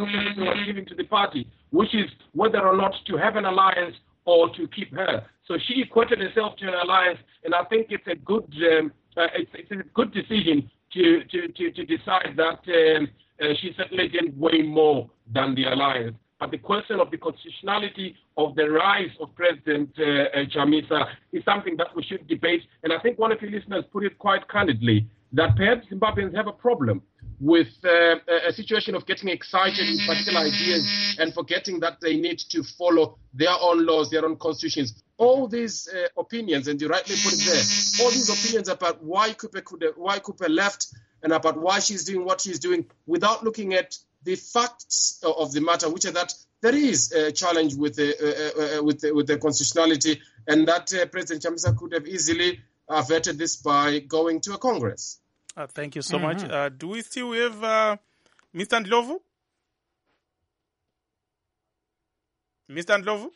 was giving to the party, which is whether or not to have an alliance or to keep her. So she equated herself to an alliance, and I think it's a good, um, uh, it's, it's a good decision to, to, to, to decide that um, uh, she certainly didn't weigh more than the alliance. But the question of the constitutionality of the rise of President uh, uh, Chamisa is something that we should debate. And I think one of your listeners put it quite candidly, that perhaps Zimbabweans have a problem with uh, a situation of getting excited in particular ideas and forgetting that they need to follow their own laws, their own constitutions. All these uh, opinions, and you rightly put it there, all these opinions about why Kupe, could, why Kupe left and about why she's doing what she's doing without looking at the facts of the matter, which are that there is a challenge with the, uh, uh, with the, with the constitutionality, and that uh, President Chamisa could have easily averted this by going to a Congress. Uh, thank you so Mm-hmm. much. Uh, do we still have uh, Mister Ndlovu? Mister Ndlovu?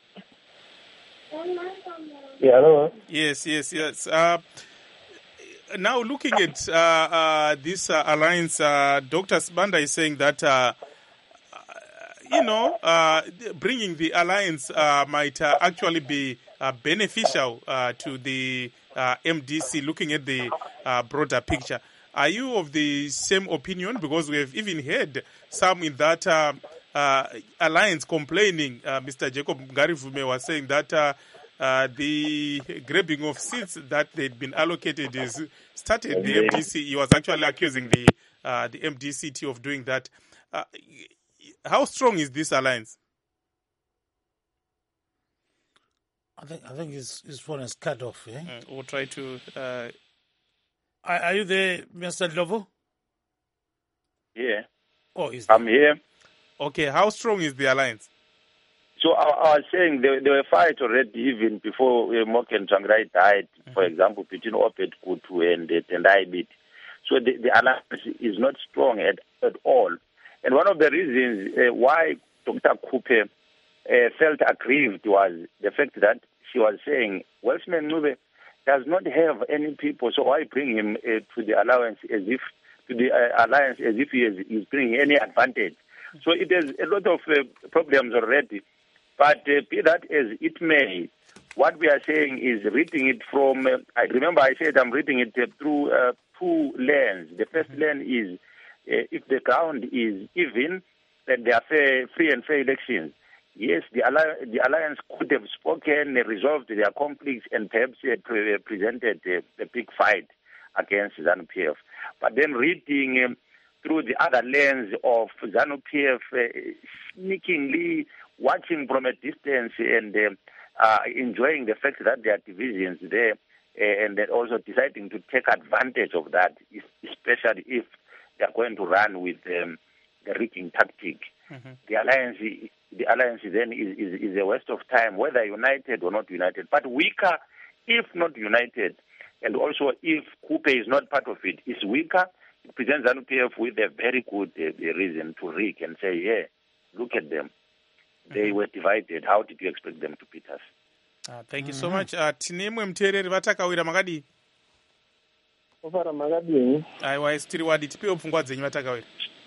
Yeah, hello. Yes, yes, yes. Uh, now, looking at uh, uh, this uh, alliance, uh, Doctor Sibanda is saying that, uh, uh, you know, uh, bringing the alliance uh, might uh, actually be uh, beneficial uh, to the uh, M D C, looking at the uh, broader picture. Are you of the same opinion? Because we have even heard some in that uh, uh, alliance complaining. Uh, Mister Jacob Ngarivume was saying that uh, uh, the grabbing of seats that they'd been allocated is started the M D C. He was actually accusing the uh, the M D C T of doing that. Uh, how strong is this alliance? I think I think his his phone is cut off. Eh? Uh, we'll try to. Uh, Are, are you there, Mister Ndlovu? Yeah. Oh, is I'm here. Okay, how strong is the alliance? So I, I was saying there, there were fights already even before uh, Moke and Tsvangirai died, mm-hmm. for example, between Opet Kutu and uh, Tendai Biti. So the, the alliance is not strong at, at all. And one of the reasons uh, why Doctor Kupe uh, felt aggrieved was the fact that she was saying, Welshman Ncube does not have any people, so why bring him uh, to the alliance as if to the uh, alliance as if he is, is bringing any advantage? So it has a lot of uh, problems already. But uh, be that as it may, what we are saying is reading it from. Uh, I remember I said I'm reading it uh, through uh, two lenses. The first lens is uh, if the ground is even, then there are fair, free and fair elections. Yes, the alliance, the alliance could have spoken, resolved their conflicts, and perhaps uh, pre- presented a, a big fight. against ZANU P F. But then reading um, through the other lens of ZANU P F, uh, sneakingly watching from a distance and uh, uh, enjoying the fact that there are divisions there, uh, and then also deciding to take advantage of that, especially if they are going to run with um, the rigging tactic. Mm-hmm. The alliance, the alliance then is, is, is a waste of time, whether united or not united, but weaker if not united. And also, if Coupe is not part of it, is weaker, it presents ZANU P F with a very good uh, reason to rig and say, yeah, look at them. They mm-hmm. were divided. How did you expect them to beat us? Uh, thank you mm-hmm. so much. Uh, tinemwe mteereri vatakawira makadi. Ofara makadi. Aiwa isitiri wadi tipewo pfungwa dzenyu vatakawira.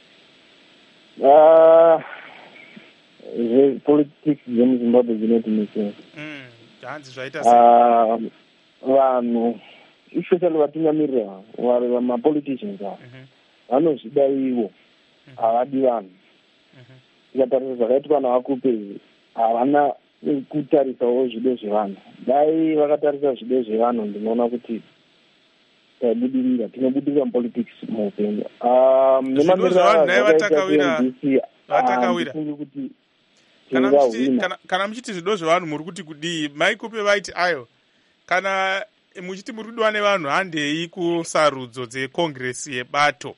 Ah, the politics dzemuZimbabwe dzinotinetsera. Mm, hanzi zvaita ah, vanhu especially vatungamirira vari mapoliticians ava vanozvida ivo havadi vanhu. Tikatarisa zvakaitwa navakupe havana kutarisawo zvido zvevanhu. Dai vakatarisa zvido zvevanhu ndinoona kuti taibudirira tinobudirira mupolitics muupenyu. Kana muchiti zvido zvevanhu muri kuti kudii? Maikupe vaiti ayo kana muchiti muri kudiwa nevanhu handei kusarudzo dzekongresi yebato.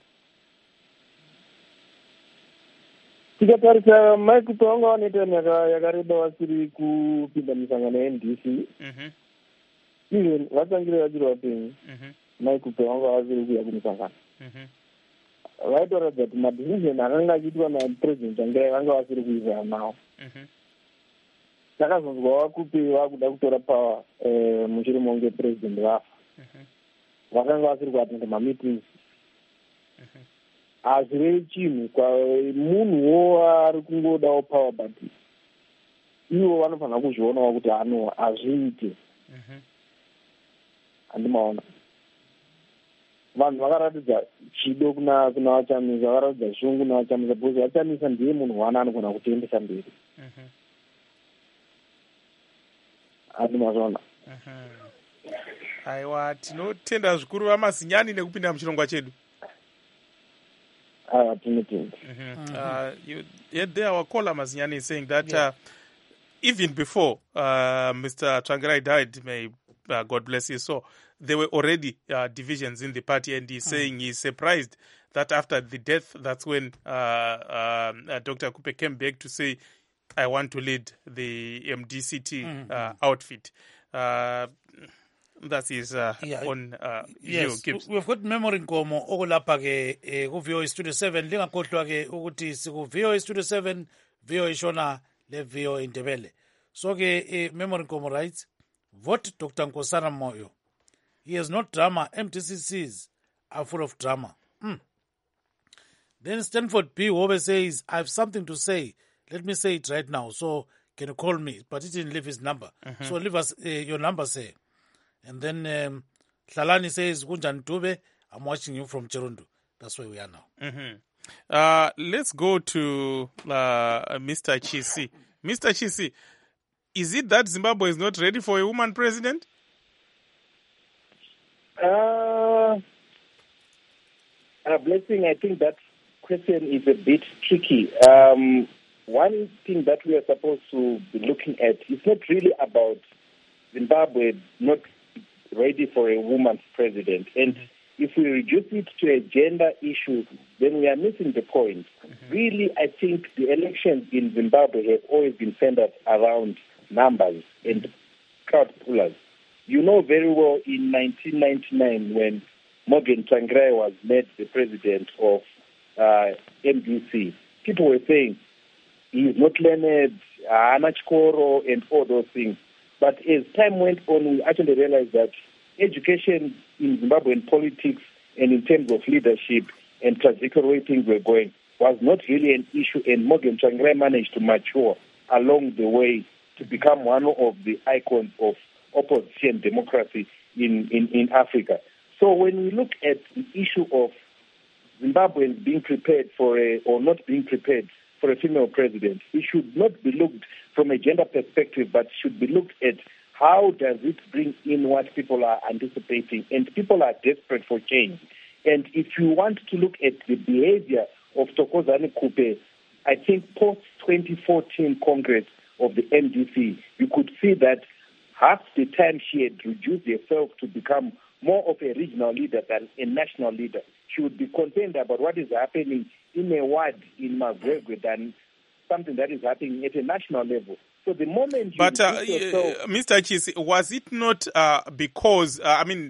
Tikatarisa maikupe vanga vanoita yakareba vasiri kupinda misangano ye N D C. Even vatangire vachiri vapenyu maikupe vanga vasiri kuuya kumisangano. Vaitoratidza kuti madecision akanga achiitwa napresident Tsvangirai vanga vasiri kuizana nawo. Takazonzwa vakupe vakuda kutora power mushure monge president vafa. Vakanga vasiri kuatenda mameetings. Hazvirevi chinhu munhuwo ari kungodawo power, but ivo vanofanira kuzvionawo kuti ano hazviite. Handimaona vanhu vakaratidza chido kuna kuna vachamisa, vakaratidza shungu kuna vachamisa, because vachamisa ndiye munhu wana anogona kutoendesa mberi. Handimaona. Aiwa, tinotenda zvikuru vamazinyani nekupinda muchirongwa chedu. Uh, mm-hmm. uh, you, yeah, there our caller Mazinyani is saying that yeah. uh, even before uh, Mister Tsvangirai died, may uh, God bless his soul, there were already uh, divisions in the party, and he's mm. saying he's surprised that after the death, that's when uh, uh, uh, Doctor Coupe came back to say, I want to lead the M D C T mm. uh, outfit. Uh, That is uh, yeah. on uh, yes. We've got memory nkomo okulapha ke eh, ku V O A Studio seven lingakhohlwa ke ukuthi siku V O A Studio seven V O A Shona le V O A Ndebele. So ke eh, memory nkomo writes, vote Doctor Nkosana Moyo. He has no drama. M D C Cs are full of drama. Mm. Then Stanford B. Wobe says, I have something to say. Let me say it right now. So can you call me? But he didn't leave his number. Mm-hmm. So leave us uh, your number, say. And then um, Hlalani says, Gunjan Dube, I'm watching you from Chirundu. That's where we are now. Mm-hmm. Uh, let's go to uh, Mister Chisi. Mister Chisi, is it that Zimbabwe is not ready for a woman president? Uh, uh, Blessing, I think that question is a bit tricky. Um, one thing that we are supposed to be looking at is not really about Zimbabwe not ready for a woman's president. And mm-hmm. if we reduce it to a gender issue, then we are missing the point. Mm-hmm. Really, I think the elections in Zimbabwe have always been centered around numbers and crowd pullers. You know very well in nineteen ninety-nine when Morgan Tsvangirai was made the president of uh, M D C, people were saying he is not learned, Hana Chikoro, and all those things. But as time went on, we actually realized that education in Zimbabwean politics and in terms of leadership and trajectory where things were going was not really an issue, and Morgan Tsvangirai managed to mature along the way to become one of the icons of opposition democracy in, in, in Africa. So when we look at the issue of Zimbabweans being prepared for a, or not being prepared for a female president, it should not be looked from a gender perspective, but should be looked at how does it bring in what people are anticipating? And people are desperate for change. And if you want to look at the behavior of Thokozani Kupe, I think post twenty fourteen Congress of the M D C, you could see that half the time she had reduced herself to become more of a regional leader than a national leader. She would be concerned about what is happening in a ward in Magwegwe than something that is happening at a national level. So the moment you But, uh, yourself, Mister Chisi, was it not uh, because, uh, I mean,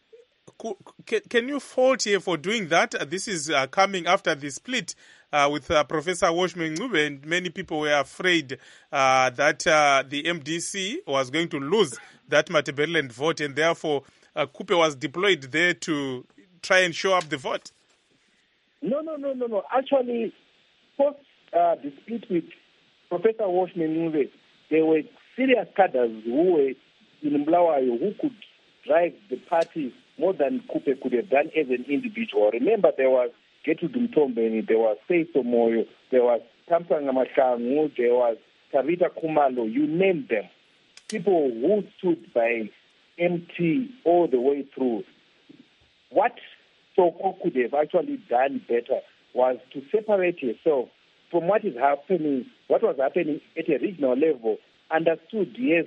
can, can you fault here for doing that? Uh, this is uh, coming after the split uh, with uh, Professor Washman Ngube, and many people were afraid uh, that uh, the M D C was going to lose that Matabeleland vote, and therefore uh, Kupe was deployed there to try and show up the vote. No, no, no, no, no. Actually, post uh, the split with Professor Washman Ngube, there were serious cadres who were in Mblawayo who could drive the party more than Kupe could have done as an individual. Remember, there was Gertrude Mtombeni, there was Seiso Moyo, there was Tamsanga Mashangu, there was Tavita Kumalo, you name them. People who stood by M T all the way through. What Soko could have actually done better was to separate herself from what is happening, what was happening at a regional level, understood, yes,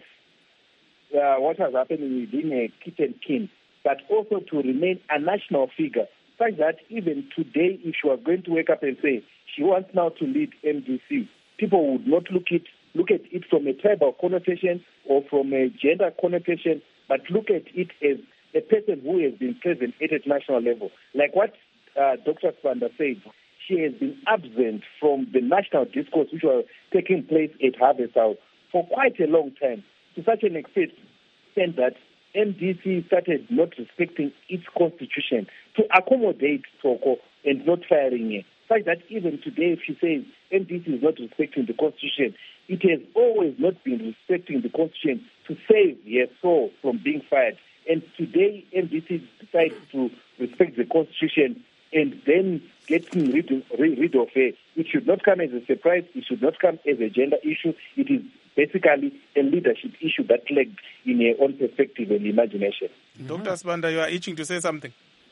uh, what was happening within a kitchen king, but also to remain a national figure, such that even today, if she was going to wake up and say she wants now to lead M D C, people would not look it look at it from a tribal connotation or from a gender connotation, but look at it as a person who has been present at a national level. Like what uh, Doctor Spanda said, she has been absent from the national discourse which was taking place at Harvest House for quite a long time, to such an extent that M D C started not respecting its constitution to accommodate Soko and not firing her. Such that even today, if she says M D C is not respecting the constitution, it has always not been respecting the constitution to save her soul from being fired. And today, M D C decides to respect the constitution and then getting rid of, rid of her. It should not come as a surprise. It should not come as a gender issue. It is basically a leadership issue that lagged in her own perspective and imagination. Mm-hmm. Doctor Spanda, you are itching to say something.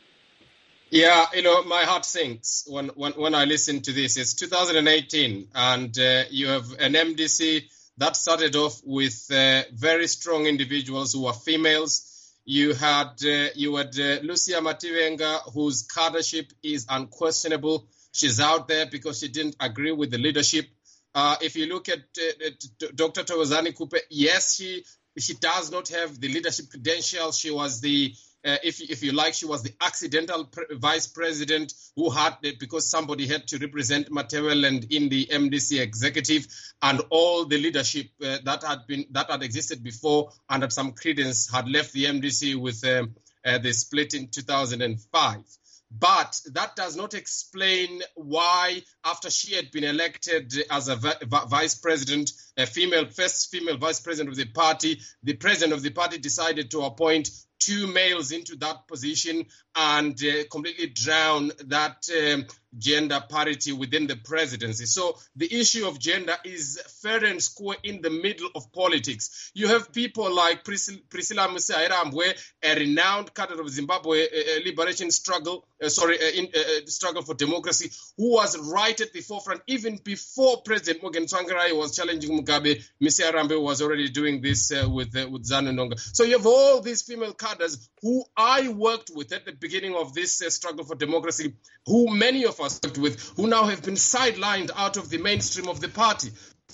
Yeah, you know, my heart sinks when, when, when I listen to this. It's two thousand eighteen, and uh, you have an M D C that started off with uh, very strong individuals who are females. You had uh, you had uh, Lucia Mativenga, whose cadreship is unquestionable. She's out there because she didn't agree with the leadership. Uh, if you look at uh, Doctor Thokozani Kupe, yes, she she does not have the leadership credentials. She was the Uh, if, if you like, she was the accidental pre- vice president who had, because somebody had to represent Matabeleland in the M D C executive, and all the leadership uh, that had been that had existed before and had some credence had left the M D C with um, uh, the split in two thousand five. But that does not explain why, after she had been elected as a v- v- vice president, a female, first female vice president of the party, the president of the party decided to appoint two males into that position and uh, completely drown that um, gender parity within the presidency. So the issue of gender is fair and square in the middle of politics. You have people like Priscilla, Priscilla Musiairambwe, a renowned cadre of Zimbabwe uh, liberation struggle, uh, sorry, uh, in, uh, struggle for democracy, who was right at the forefront even before President Morgan Tsvangirai was challenging Mugabe. Musiairambwe was already doing this uh, with uh, with Zanu Nonga. So you have all these female cadres who I worked with at the beginning of this uh, struggle for democracy, who many of us worked with, who now have been sidelined out of the mainstream of the party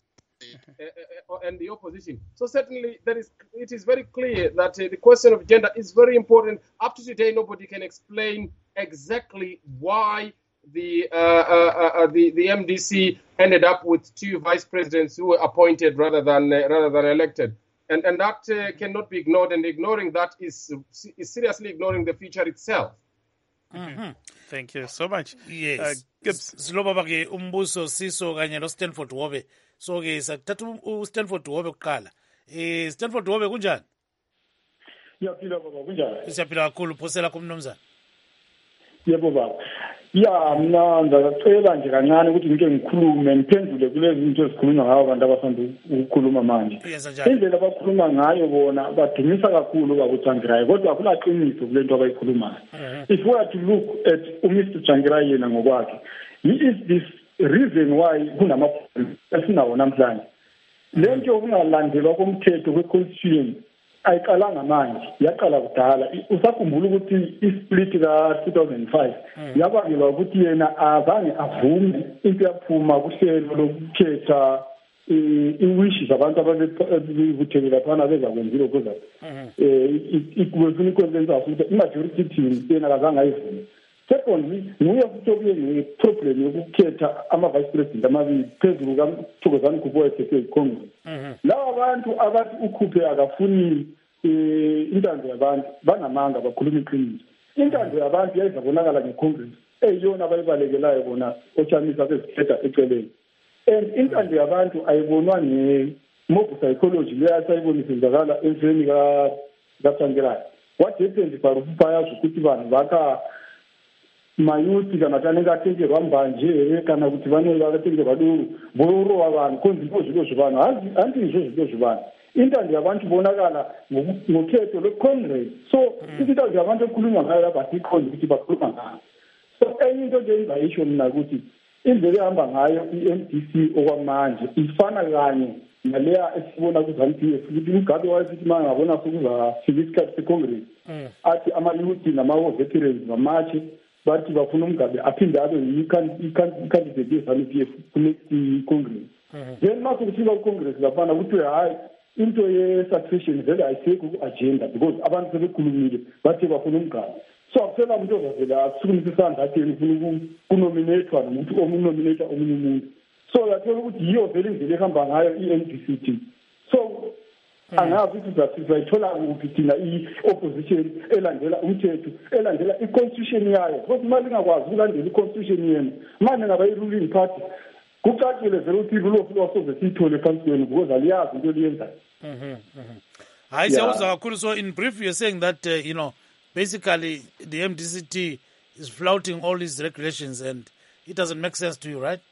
uh, uh, and the opposition. So certainly there is, it is very clear that uh, the question of gender is very important. Up to today, nobody can explain exactly why the uh, uh, uh, the, the M D C ended up with two vice presidents who were appointed rather than uh, rather than elected. And and that uh, cannot be ignored, and ignoring that is, is seriously ignoring the future itself. Mm-hmm. Thank you so much. Yes. Siloba ke umbuso siso kanye no Stanford Wobe. So ke sathatha u Stanford Wobe kuqala. Eh Stanford Wobe kunjani? Yaphila baba kunjani? Siyaphila kakhulu phosela kumnumzana. Yebo baba. ya mina ngicela nje kancane ukuthi ngike ngikhulume ngiphendule kulezi zinto ezikhulunywa ngabo abantu abasanda ukukhuluma manje. Indlela abakhuluma ngayo bona badumisa kakhulu bakuTsvangirai kodwa akula qiniso kule nto abayikhulumayo. If we are to look at uMister Tsvangirai yena ngokwakhe, he is this reason why kunamaphepha esinawo namhlanje. Le nto yokungalandelwa komthetho we-constitution ayiqalanga manje, yaqala kudala. Usakhumbula ukuthi isplit ka two thousand five yabangelwa ukuthi yena azange avume into yaphuma kuhlelo lokukhetha i-wish zabantu ababevuthekela phana bezakwenzile ukuza ikwefuna ikwenza ukuthi i-majority team yena akazange ayivume. Secondly, nguye futhi okuye ne-problem yokukhetha ama-vice president amabili phezulu kaMthokozani Khubwe ethethe iCongress. Laba abantu abathi uKhuphe akafuni intando yabantu banamanga bakhuluma iqiniso. Intando yabantu yayizabonakala ngeCongress eyiyona abayibalekelayo bona ochamisa bezikhetha eceleni. And intando yabantu ayibonwa nge-mob psychology leyo sayibonisa emfeni kaTsvangirai. What happened Barufu bayazi ukuthi vanhu vaka mayuthi kana kanenge atengerwa mbanje kana kuti vanenge vakatengerwa duru vorova vanhu konzi ndozvilo zvevanhu handi izvo zvilo zvevanhu. Intando yabantu bonakala ngokhetho lweCongress. So intando yabantu ekhuluma ngayo lapha sikhona ukuthi bakhuluma ngayo. So enye into nje engayisho mina ukuthi indlela ehamba ngayo i-M D C okwamanje ifana kanye naleya esibona ku-ZANU-P F ukuthi uMgabe wayesithi uma ngabona sokuzafika isikhathi seCongress athi ama-youth nama-veterans bamatshe bathi bafuna uMgabe aphinde abe i-candidate ye-ZANU-P F ku-next i-Congress. Then mase kufika ku-Congress lafana kuthiwe hayi into ye-succession vele ayisekho ku-agenda because abantu sebekhulumile bathi bafuna uMgabe. So akusela umuntu ozavela akusukumisa isandla atheni ufuna ukunominethwa nomuntu omunominetha omunye umuntu. So yathola ukuthi yiyo vele indlela ehamba ngayo i-N D C T. So angazi ukuthi sizayithola kuphi thina i-opposition elandela umthetho elandela i-constitution yayo because mali ingakwazi ukulandela i-constitution yena manje ngaba i-ruling party kucacile vele ukuthi rule of law soze siyithole ecansini because aliyazi into eliyenzayo. Hayi siyawuza kakhulu. So in brief you're saying that uh, you know basically the M D C T is flouting all these regulations and it doesn't make sense to you, right?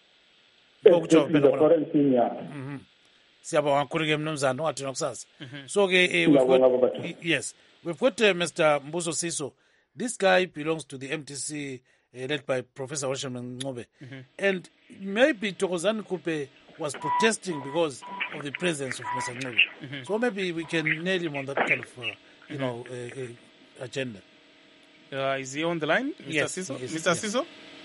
Siyabonga kakhulu ke mnumzana ungathi nokusasa. So ke yes, we've got uh, Mister Mbuso Siso. This guy belongs to the M D C uh, led by Professor Welshman Ncube. Mm-hmm. And maybe Thokozani Khuphe was protesting because of the presence of Mister Ncube. Mm-hmm. So maybe we can nail him on that kind of uh, you mm-hmm. know uh, uh, agenda. Uh, is he on the line, Mister Yes, Siso? Yes, Mister yes. Siso?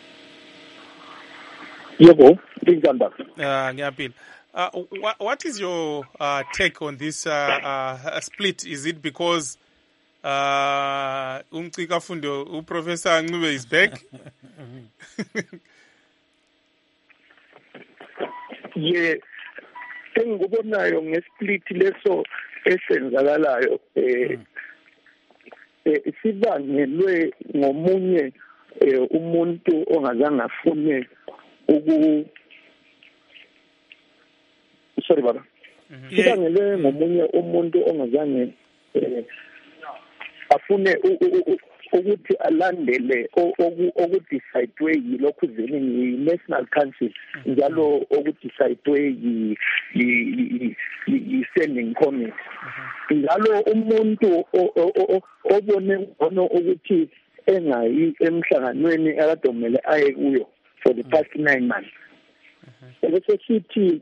Yebo, ngiyamba. Uh, ngiyapila. Uh, what, what is your uh, take on this uh, uh, split? Is it because uh, Umcika Fundo, Professor Ncube is back? Yeah, engikubonayo ngesplit leso esenzakalayo eh sibangelwe ngomunye umuntu ongazange afune uku sorry baba sibangelwe ngomunye umuntu ongazange afune ukuthi alandele okudecide yilokhu zeni yi-National Council njalo okudecide yi-Standing Committee njalo umuntu obone ngono ukuthi engayi emhlanganweni akadomele aye kuyo for the past nine months ebese sithi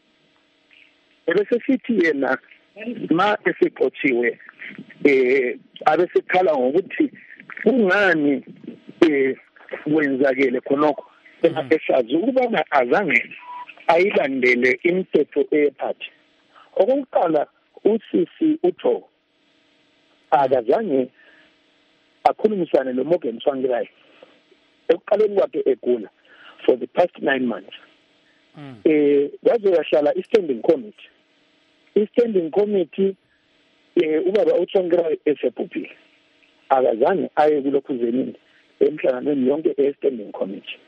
ebese sithi yena ma eseqotshiwe eh abesekhala ngokuthi kungani eh kwenzakele khonokho esazi ukubana azange ayilandele imithetho ephathi. Okokuqala usisi utho akazange akhulumisane noMorgan Tsvangirai ekuqaleni kwakhe egula for the past nine months. Eh waze yahlala i-standing committee. I-standing committee eh ubaba uTsvangirai esebhubhile. Akazange aye kulokhu zenini emhlanganweni yonke e-standing committee.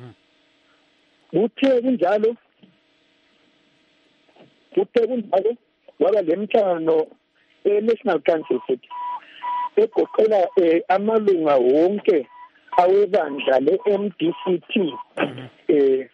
Uthe kunjalo uthe kunjalo waba lemhlangano e-National Council futhi egoqela amalunga wonke awebandla le-M D C T eh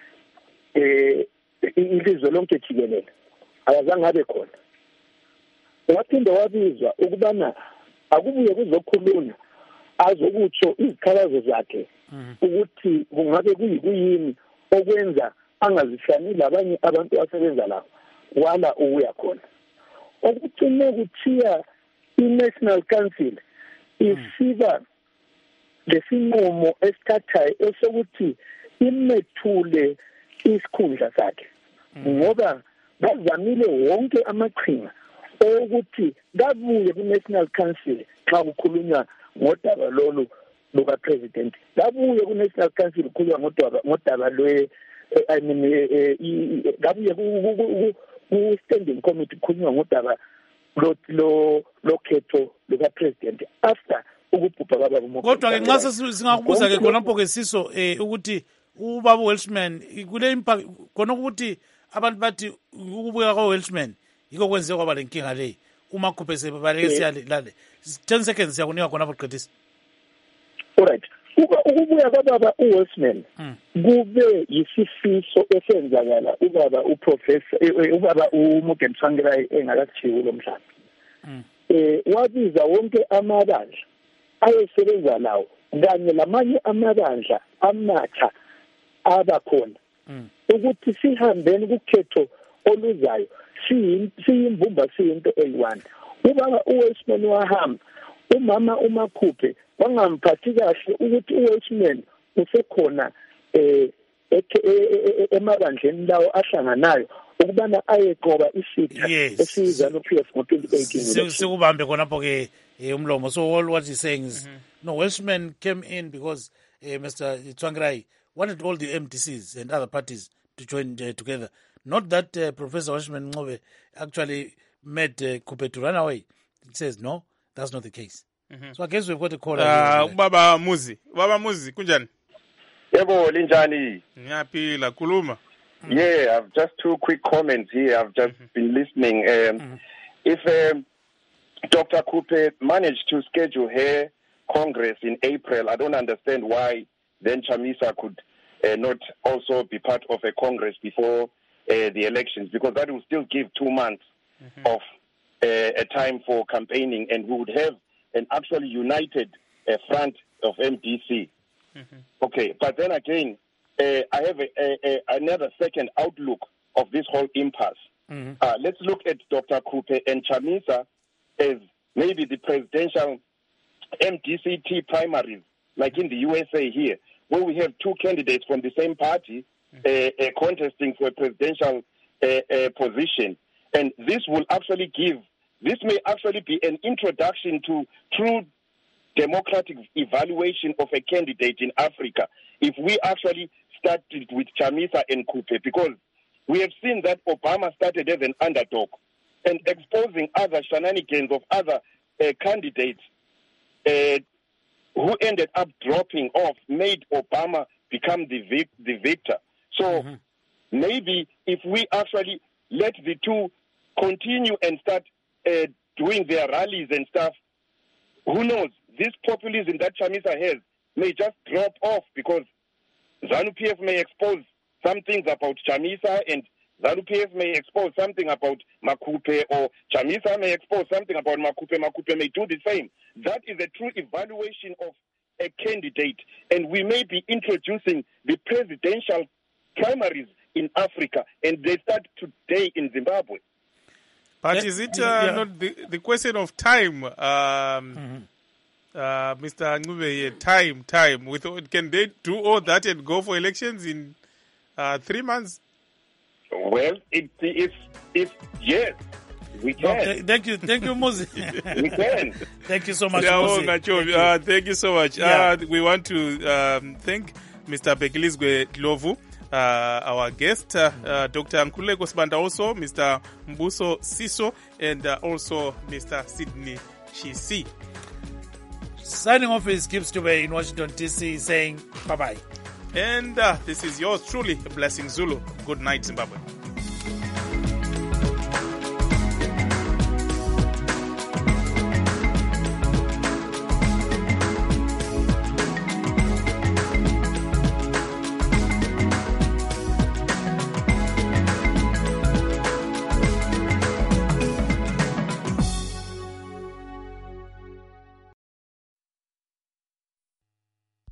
eh ilizwe lonke jikelele akazange abe khona. Waphinde wabizwa ukubana akubuye kuzokhulunywa azokutsho izikhalazo zakhe ukuthi kungabe kuyini okwenza angazifani labanye abantu asebenza lapho wala uya khona. Okuthine kuthiya i-National Council isiba lesinqumo esithathayo esokuthi imethule isikhundla sakhe ngoba bazamile wonke amaqhinga ukuthi kabuye ku-National Council xa kukhulunywa ngodaba lolu luka president, kabuye ku-National Council kukhulunywa ngodaba ngodaba lwe I mean kabuye ku standing committee kukhulunywa ngodaba lo lo lokhetho luka president after ukubhubha kwaba kumo. Kodwa ke nxa singakubuza ke khona mpo ke siso eh ukuthi ubaba Welshman kule impact khona ukuthi abantu bathi ukubuya kwa Welshman yiko kwenze kwaba lenkinga le uma khuphe sebaleke siyalale ten seconds yakunika khona boqedisa. Alright, ukubuya kwababa uWelshman kube yisifiso esenzakala ubaba uprofessor ubaba uMorgan Tsvangirai engakathiwa lo mhlaba. Eh wabiza wonke amabandla ayesebenza lawo kanye lamanye amabandla amatsha abakhona ukuthi sihambeni kukhetho oluzayo siyimbumba siyinto eyi-one. Ubaba uWelshman wahamba umama uMakhuphe wangamphathi kahle ukuthi uWelshman usekhona eh emabandleni lawo ahlanganayo ukubana ayeqoba isitha esiza no P F ngo twenty eighteen. Sikubambe khona pho ke umlomo. So all what he's saying is mm-hmm. no, Welshman came in because uh, Mister Tsvangirai wanted all the M D Cs and other parties to join uh, together. Not that uh, Professor Welshman Ncube actually made uh, Kupe to run away. It says no, that's not the case. Mm-hmm. So I guess we've got a call. Uh, Baba Muzi, Baba Muzi, kunjani? Yebo linjani? Ngiyaphila kuluma. Yeah, I've just two quick comments here. I've just mm-hmm. been listening. Um, mm-hmm. If um, Doctor Kupe managed to schedule her Congress in April, I don't understand why then Chamisa could uh, not also be part of a Congress before uh, the elections, because that will still give two months mm-hmm. of uh, a time for campaigning, and we would have an actually united uh, front of M D C. Mm-hmm. Okay, but then again, uh, I have a, a, a, another second outlook of this whole impasse. Mm-hmm. Uh, let's look at Doctor Kupe and Chamisa as maybe the presidential M D C T primaries, like in the U S A here, where we have two candidates from the same party mm-hmm. uh, uh, contesting for a presidential uh, uh, position. And this will actually give, this may actually be an introduction to true democratic evaluation of a candidate in Africa if we actually started with Chamisa and Kupe, because we have seen that Obama started as an underdog and exposing other shenanigans of other uh, candidates uh, who ended up dropping off, made Obama become the, vic- the victor. So mm-hmm. maybe if we actually let the two continue and start uh, doing their rallies and stuff, who knows, this populism that Chamisa has may just drop off, because ZANU P F may expose some things about Chamisa, and ZANU P F may expose something about Makupe, or Chamisa may expose something about Makupe. Makupe may do the same. That is a true evaluation of a candidate, and we may be introducing the presidential primaries in Africa, and they start today in Zimbabwe. But is it uh, yeah. not the, the question of time, um, mm-hmm. uh, Mister Ncube, time, time? With, can they do all that and go for elections in uh, three months? Well, it, it's, it's, yes, we can. Okay, thank you, thank you, Muzi. We can. Thank you so much, yeah, Muzi. Thank you. Uh, thank you so much. Yeah. Uh, we want to um, thank Mister Bhekilizwe Ndlovu, Uh, our guest, uh, uh, Doctor Nkululeko Sibanda, also Mister Mbuso Siso, and uh, also Mister Sydney Chisi. Signing off is Gibbs Dube in Washington, D C, saying bye-bye. And uh, this is yours truly, Blessing Zulu. Good night, Zimbabwe.